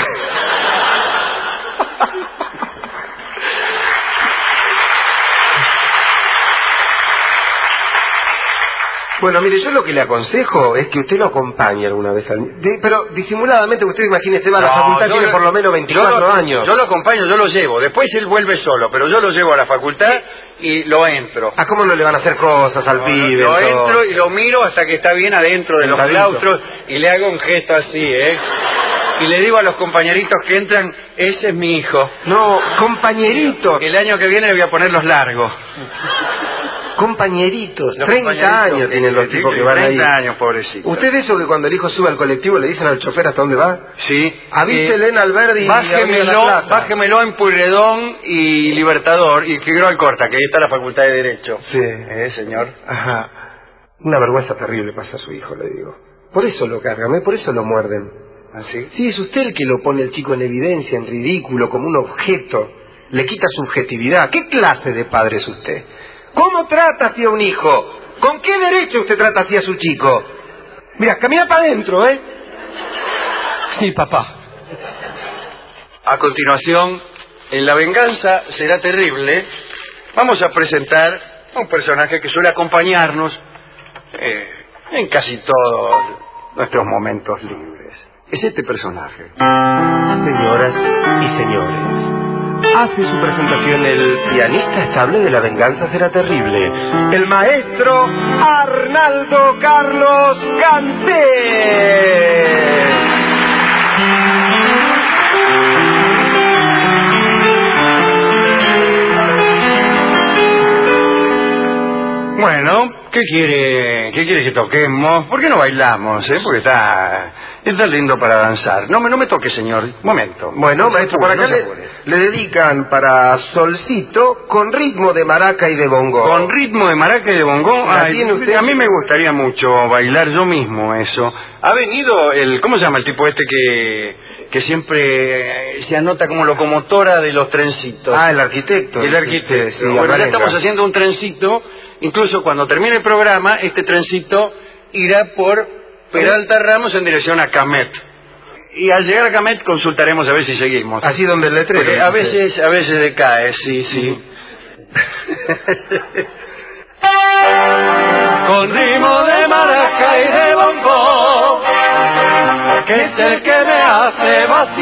Bueno, mire, yo lo que le aconsejo es que usted lo acompañe alguna vez al... pero disimuladamente, usted imagínese, va a la facultad, tiene por lo menos 24 años. Yo lo acompaño, yo lo llevo. Después él vuelve solo, pero yo lo llevo a la facultad y lo entro. ¿Cómo no le van a hacer cosas al pibe? Lo entro y lo miro hasta que está bien adentro de los claustros y le hago un gesto así, y le digo a los compañeritos que entran, ese es mi hijo. No, compañeritos. El año que viene le voy a poner los largos. Compañeritos, 30 años tienen los tipos que van ahí. 30 años, pobrecito. ¿Usted eso que cuando el hijo sube al colectivo le dicen al chofer hasta dónde va? Sí. Avísele en Alberdi. Bájemelo en Pueyrredón y Libertador y Figueroa Alcorta, que ahí está la Facultad de Derecho. Sí. Señor. Ajá. Una vergüenza terrible pasa a su hijo, le digo. Por eso lo cargan, por eso lo muerden. ¿Así? Sí, es usted el que lo pone el chico en evidencia, en ridículo, como un objeto. Le quita subjetividad. ¿Qué clase de padre es usted? ¿Cómo trata así a un hijo? ¿Con qué derecho usted trata así a su chico? Mira, camina para adentro, ¿eh? Sí, papá. A continuación, en La venganza será terrible, vamos a presentar a un personaje que suele acompañarnos en casi todos nuestros momentos libres. Es este personaje. Señoras y señores, hace su presentación el pianista estable de La venganza será terrible, el maestro Arnaldo Carlos Ganté. Bueno, ¿qué quiere que toquemos? ¿Por qué no bailamos, Porque está lindo para danzar. No me toque, señor. Momento. Bueno, maestro, por acá le dedican para Solcito con ritmo de maraca y de bongo. ¿Con ritmo de maraca y de bongo? ¿Tiene usted? A mí me gustaría mucho bailar yo mismo eso. Ha venido ¿cómo se llama el tipo este que siempre se anota como locomotora de los trencitos? Ah, el arquitecto. El arquitecto. Sí, bueno, ya estamos haciendo un trencito. Incluso cuando termine el programa, este trencito irá por Peralta Ramos en dirección a Camet. Y al llegar a Camet consultaremos a ver si seguimos. Así donde el letrero. Porque a veces decae, sí. Con ritmo de maraca y de bongo, que es el que me hace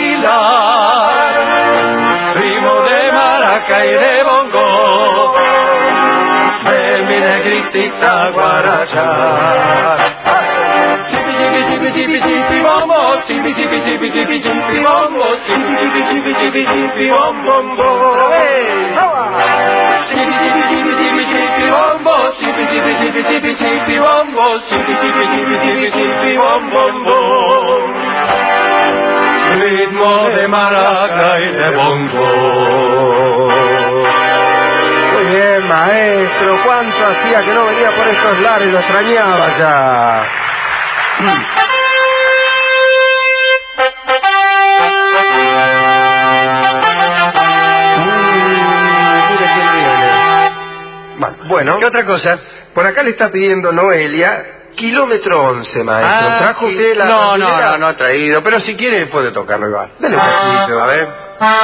vacilar. Ritmo de maraca y de bongo, de mi negritita guaracha. Chipi chipi chipi chipi chipi bombo, chipi chipi chipi chipi chipi bombo, chipi chipi chipi chipi chipi bombo. Chipi chipi chipi chipi chipi bombo, chipi chipi chipi chipi chipi bombo, chipi chipi chipi chipi chipi bombo. Ritmo de maraca y de bongo. Muy bien, maestro. ¿Cuánto hacía que no venía por estos lares? Lo extrañaba ya. Mire quién viene. Bueno, ¿Qué otra cosa? por acá le está pidiendo Noelia kilómetro 11, maestro. ¿Trajo usted la bandera? No he traído, pero si quiere puede tocarlo igual. Dale un poquito. A ver.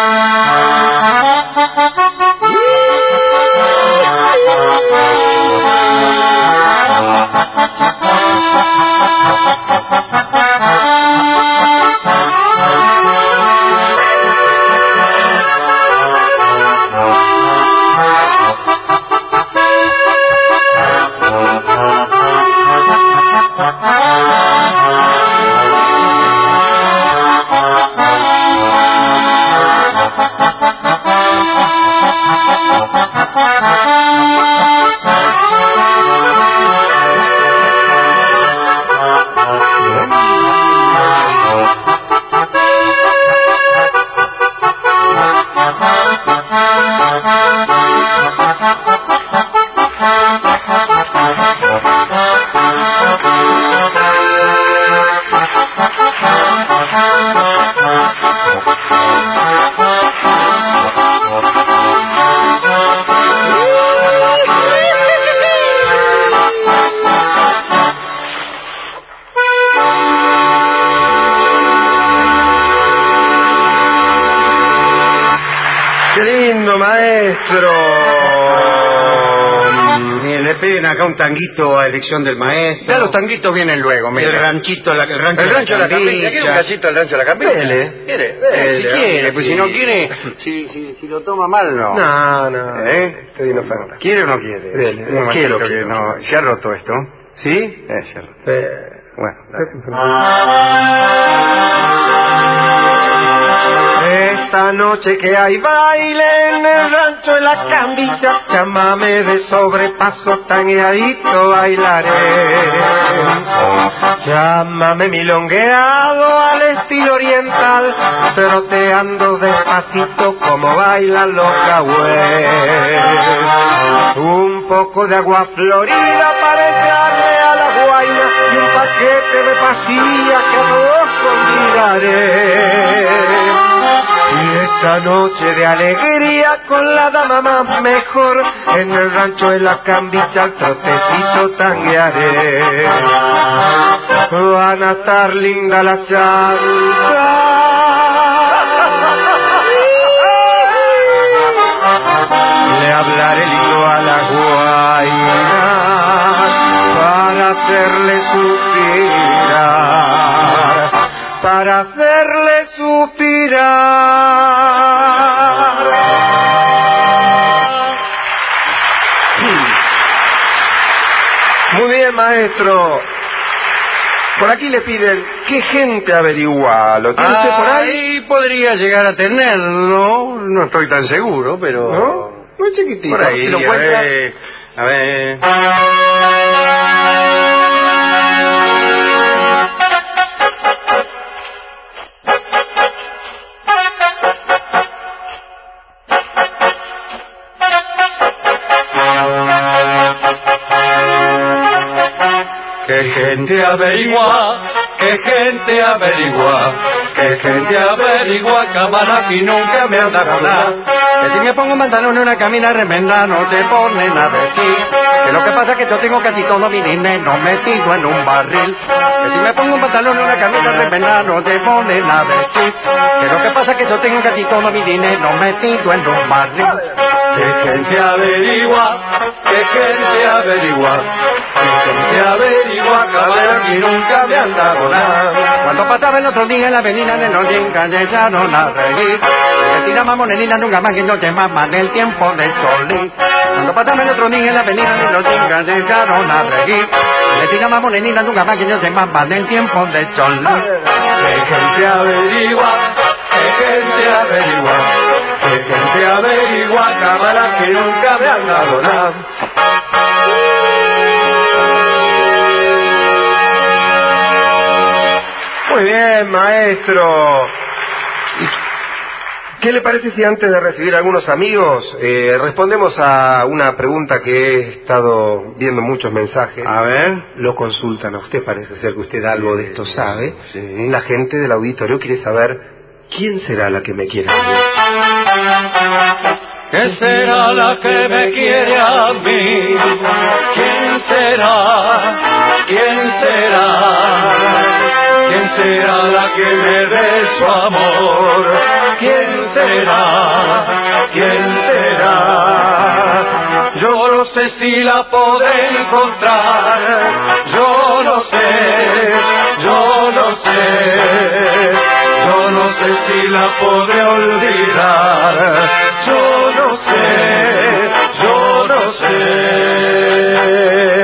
¡Qué lindo, maestro! Le piden acá un tanguito a elección del maestro. Ya los tanguitos vienen luego, mira. El rancho de la Campiña. ¿Quiere un cachito del rancho de la Campiña? Dele. ¿Quiere? Dele, Si quiere, pues sí. si no quiere, si lo toma mal, no. No. Estoy en oferta. ¿Quiere o no quiere? Dele. Un momentito Quiero. que no. ¿Se ha roto esto? ¿Sí? Se ha roto. Bueno, dale. Esta noche que hay baile en el rancho de la Cambicha, llámame de sobrepaso, tangueadito bailaré. Llámame milongueado al estilo oriental, troteando despacito como bailan los cagües. Un poco de agua florida para echarle a la guaina y un paquete de pastillas que no olvidaré. Y esta noche de alegría con la dama más mejor, en el rancho de la Cambicha al trotecito tanguearé. Van a estar linda la chanta, le hablaré lindo a la guaina para hacerle suspirar, para hacerle suspirar. Muy bien, maestro. Por aquí le piden, ¿qué gente averigua? ¿Lo tiene usted por ahí? Podría llegar a tenerlo, no estoy tan seguro, pero... ¿No? Muy chiquitito. Por ahí, ¿Lo encuentra? A ver. Que gente averigua, que gente averigua, que gente averigua, cámara aquí nunca me anda a ganar. Que si me pongo un pantalón y una camina remenda no te ponen a decir. Que lo que pasa es que yo tengo casi todo mi dinero metido en un barril. Que si me pongo un pantalón y una camina remenda no te ponen a decir. Que lo que pasa es que yo tengo casi todo mi dinero metido en un barril. Que gente averigua, que gente averigua, que gente averigua, cámara aquí nunca me han dado nada. Cuando pasaba el otro día en la avenida de los empezaron a reír. Que tiraba monedina nunca más que yo te mama del tiempo de Solís. Cuando pasaba el otro día en la avenida de los empezaron a reír. Que tiraba monedina nunca más que yo te mama del tiempo de Solís. Que gente averigua, que gente averigua, que gente averigua, cámara que nunca me han dado nada. Muy bien, maestro. ¿Qué le parece si antes de recibir a algunos amigos respondemos a una pregunta que he estado viendo muchos mensajes? A ver. Lo consultan a usted, parece ser que usted algo de esto sabe. Sí. La gente del auditorio quiere saber quién será la que me quiere a mí. ¿Quién será la que me quiere a mí? ¿Quién será? ¿Quién será? ¿Quién será la que me dé su amor? ¿Quién será? ¿Quién será? Yo no sé si la podré encontrar. Yo no sé, yo no sé. Yo no sé si la podré olvidar. Yo no sé, yo no sé.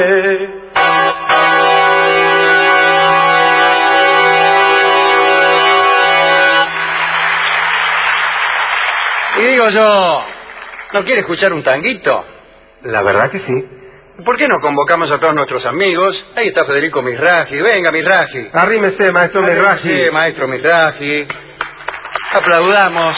Y digo yo, ¿no quiere escuchar un tanguito? La verdad que sí. ¿Por qué no convocamos a todos nuestros amigos? Ahí está Federico Mizrahi. Venga, Mizrahi. Arrímese, maestro Mizrahi. Sí, maestro Mizrahi. Aplaudamos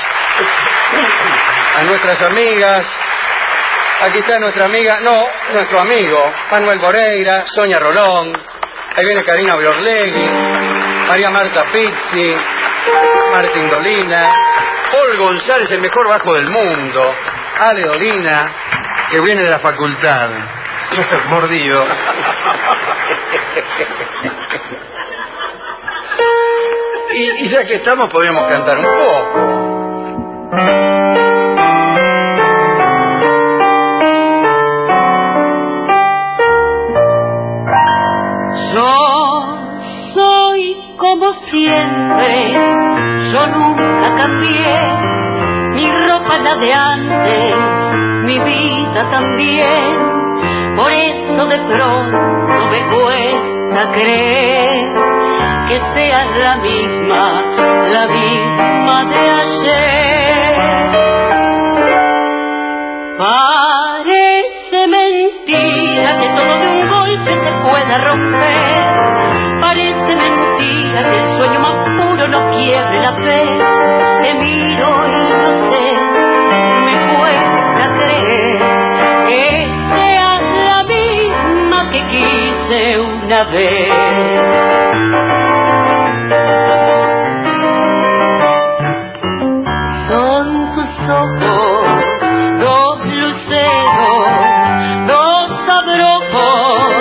a nuestras amigas. Aquí está nuestra amiga, no, nuestro amigo, Manuel Moreira, Sonia Rolón. Ahí viene Karina Biorlegui, María Marta Pizzi, Martín Dolina, Paul González, el mejor bajo del mundo, Ale Dolina, que viene de la facultad. Mordido. Y ya que estamos, podríamos cantar un poco. Yo soy como siempre, yo nunca cambié, mi ropa es la de antes, mi vida también. Por eso de pronto me cuesta creer que seas la misma de ayer. Parece mentira que todo de un golpe se pueda romper. Parece mentira que el sueño más puro no quiebre la fe. Te miro y no sé, me cuesta creer que seas la misma que quise una vez. Son tus ojos, dos luceros, dos abrojos,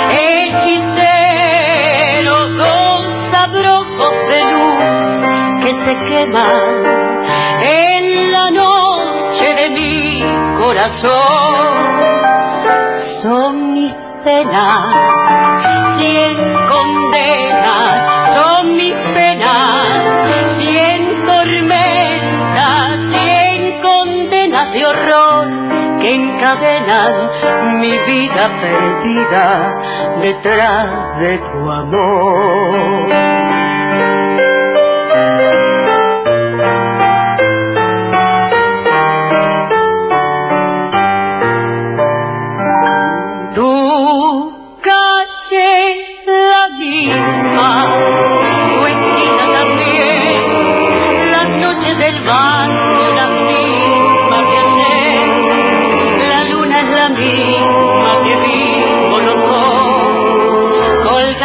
hechiceros, dos abrojos de luz que se queman en la noche de mi corazón. Son mis penas, 100 condenas, son mis penas, 100 tormentas, 100 condenas de horror que encadenan mi vida perdida detrás de tu amor.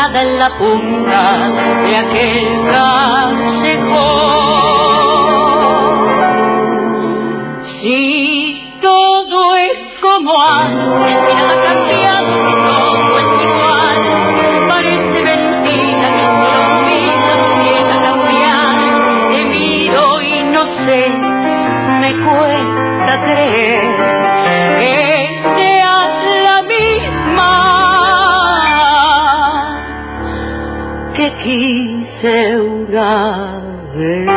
sentada en la punta de aquel callejón. Si todo es como antes, si nada ha cambiado, si todo es igual, parece mentira que solo un vida pudiera cambiar. Te miro y no sé, me cuesta creer que seas la misma que quise una vez.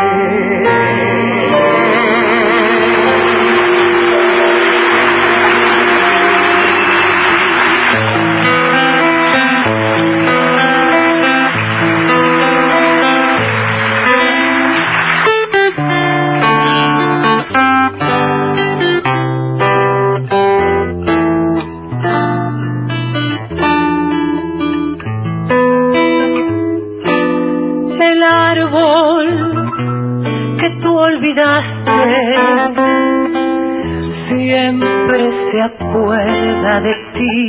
Siempre se acuerda de ti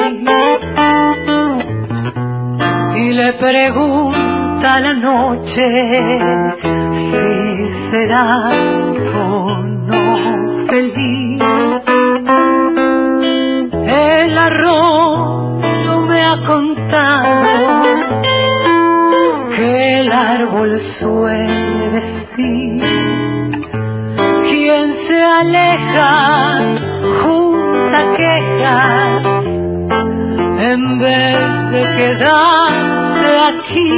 y le pregunta a la noche si serás o no feliz. El arroyo me ha contado que el árbol suele decir: quien se aleja junta quejas en vez de quedarse aquí.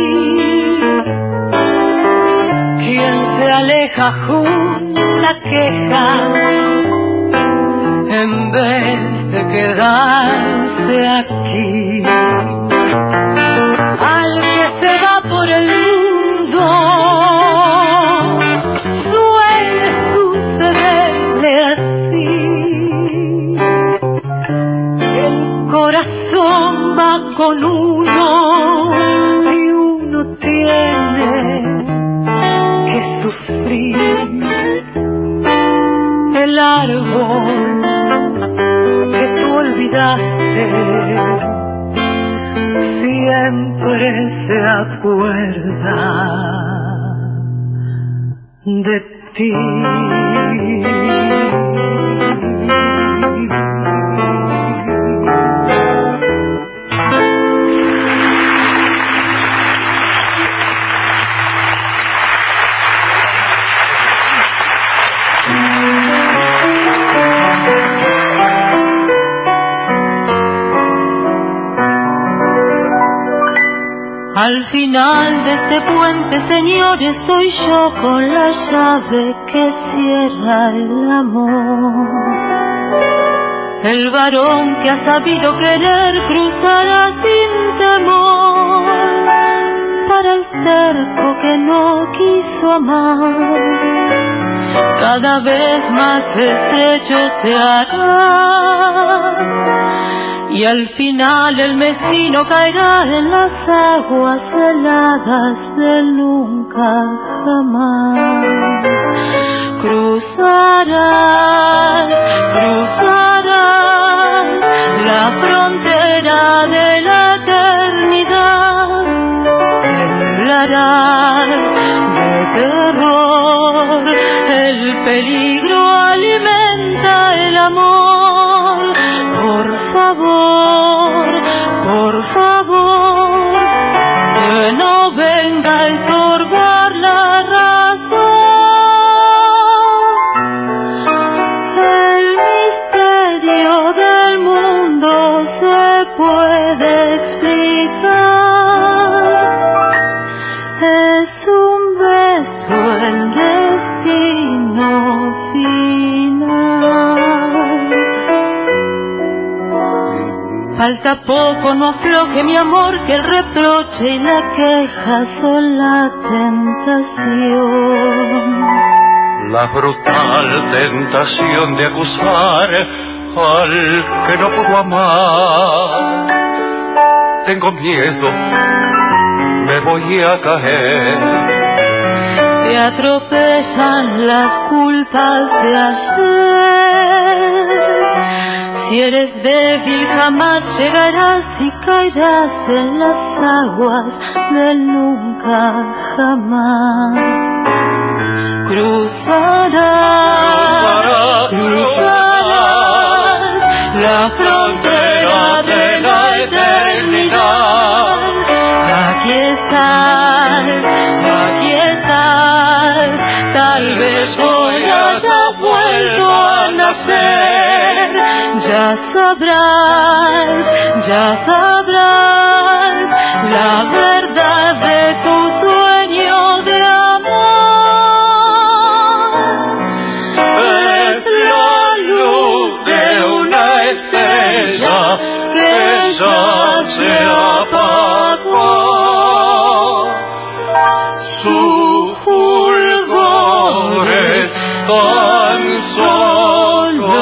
Quien se aleja junta quejas en vez de quedarse aquí. Al que se va por el mundo va con uno y uno tiene que sufrir. El árbol que tú olvidaste siempre se acuerda de ti. Al final de este puente, señores, soy yo con la llave que cierra el amor. El varón que ha sabido querer cruzará sin temor para el terco que no quiso amar. Cada vez más estrecho se hará y al final el mezquino caerá en las aguas heladas del nunca jamás. Cruzarán la frontera de la eternidad, temblarán de terror, el peligro alimenta el amor. Por favor, que no venga a estorbar la razón. El misterio del mundo se puede explicar. Es un beso el destino final. Falta poco, no afloje mi amor, que el reproche y la queja son la tentación. La brutal tentación de acusar al que no pudo amar. Tengo miedo, me voy a caer. Te atropellan las culpas de ayer. Si eres débil jamás llegarás y caerás en las aguas del nunca jamás. Cruzarás la frontera de la eternidad. Aquí estás, tal vez hoy haya vuelto a nacer. Ya sabrás la verdad de tu sueño de amor. Es la luz de una estrella que ya se apagó. Su fulgor es tan solo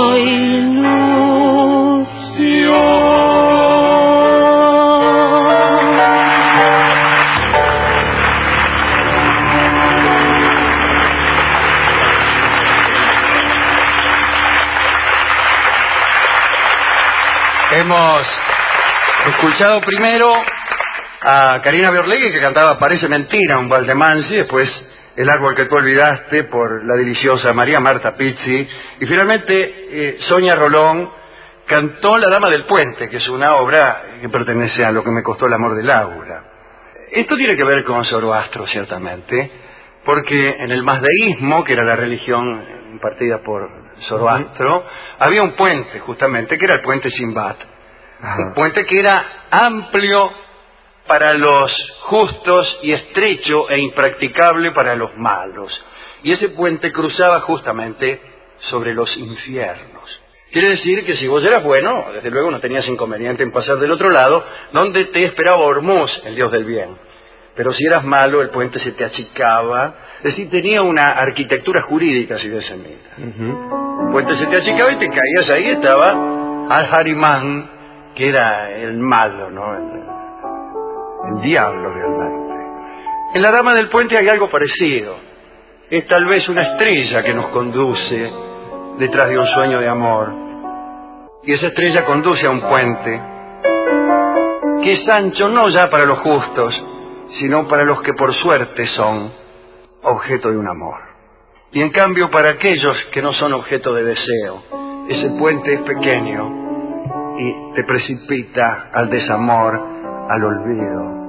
Hemos escuchado primero a Karina Biorlegui, que cantaba Parece mentira, un Valdemansi, después El árbol que tú olvidaste, por la deliciosa María Marta Pizzi, y finalmente Sonia Rolón cantó La dama del puente, que es una obra que pertenece a Lo que me costó el amor de Laura. Esto tiene que ver con Zoroastro, ciertamente, porque en el mazdeísmo, que era la religión impartida por Zoroastro, había un puente, justamente, que era el puente Simbad. Un puente que era amplio para los justos y estrecho e impracticable para los malos. Y ese puente cruzaba justamente sobre los infiernos. Quiere decir que si vos eras bueno, desde luego no tenías inconveniente en pasar del otro lado, donde te esperaba Hormuz, el dios del bien. Pero si eras malo, el puente se te achicaba. Es decir, tenía una arquitectura jurídica, si ves en mira. El puente se te achicaba y te caías ahí, estaba Al-Harimán, que era el malo, ¿no? El diablo realmente. En la dama del puente hay algo parecido. Es tal vez una estrella que nos conduce detrás de un sueño de amor. Y esa estrella conduce a un puente que es ancho no ya para los justos, sino para los que por suerte son objeto de un amor. Y en cambio para aquellos que no son objeto de deseo, ese puente es pequeño y te precipita al desamor, al olvido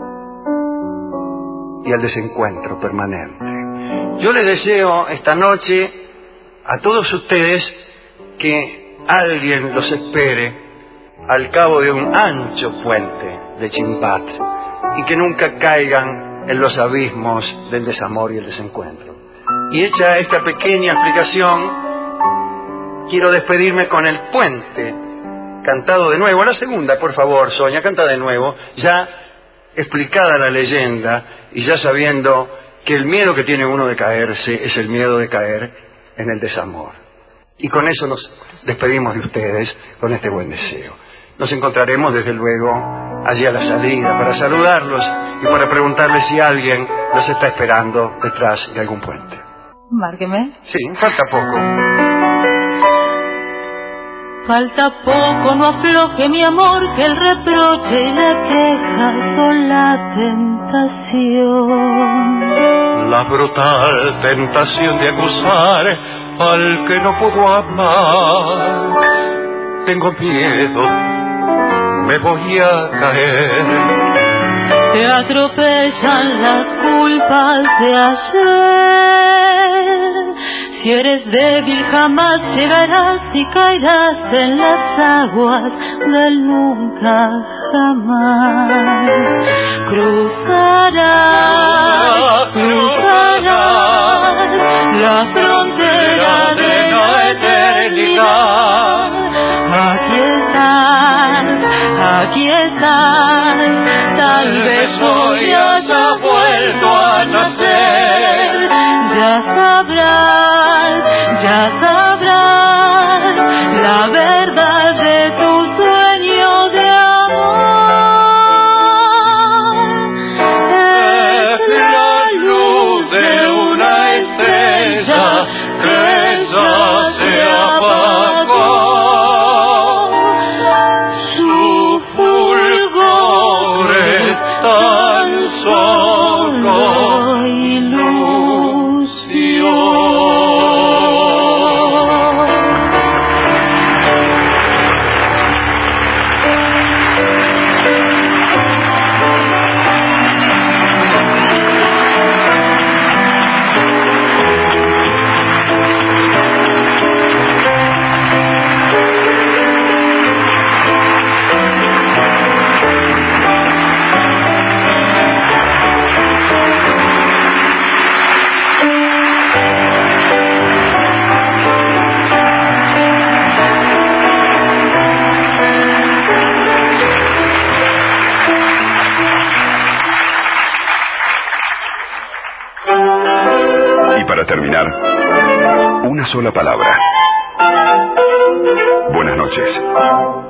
y al desencuentro permanente. Yo les deseo esta noche a todos ustedes que alguien los espere al cabo de un ancho puente de Chimpat y que nunca caigan en los abismos del desamor y el desencuentro. Y hecha esta pequeña explicación, quiero despedirme con el puente cantado de nuevo. La segunda, por favor, Sonia, canta de nuevo, ya explicada la leyenda y ya sabiendo que el miedo que tiene uno de caerse es el miedo de caer en el desamor. Y con eso nos despedimos de ustedes, con este buen deseo. Nos encontraremos, desde luego, allí a la salida para saludarlos y para preguntarles si alguien los está esperando detrás de algún puente. Márqueme. Sí, falta poco. Falta poco, no afloje mi amor, que el reproche y la queja son la tentación. La brutal tentación de acusar al que no pudo amar. Tengo miedo, me voy a caer. Te atropellan las culpas de ayer. Si eres débil jamás llegarás y caerás en las aguas del nunca jamás. Cruzarás la frontera de la eternidad. Aquí estás, tal vez hoy haya vuelto a nacer. Ya sabrás la verdad de tu sueño de amor. Es la luz de una estrella que ya se apagó. tan solo ilusión. Y para terminar, una sola palabra. Buenas noches.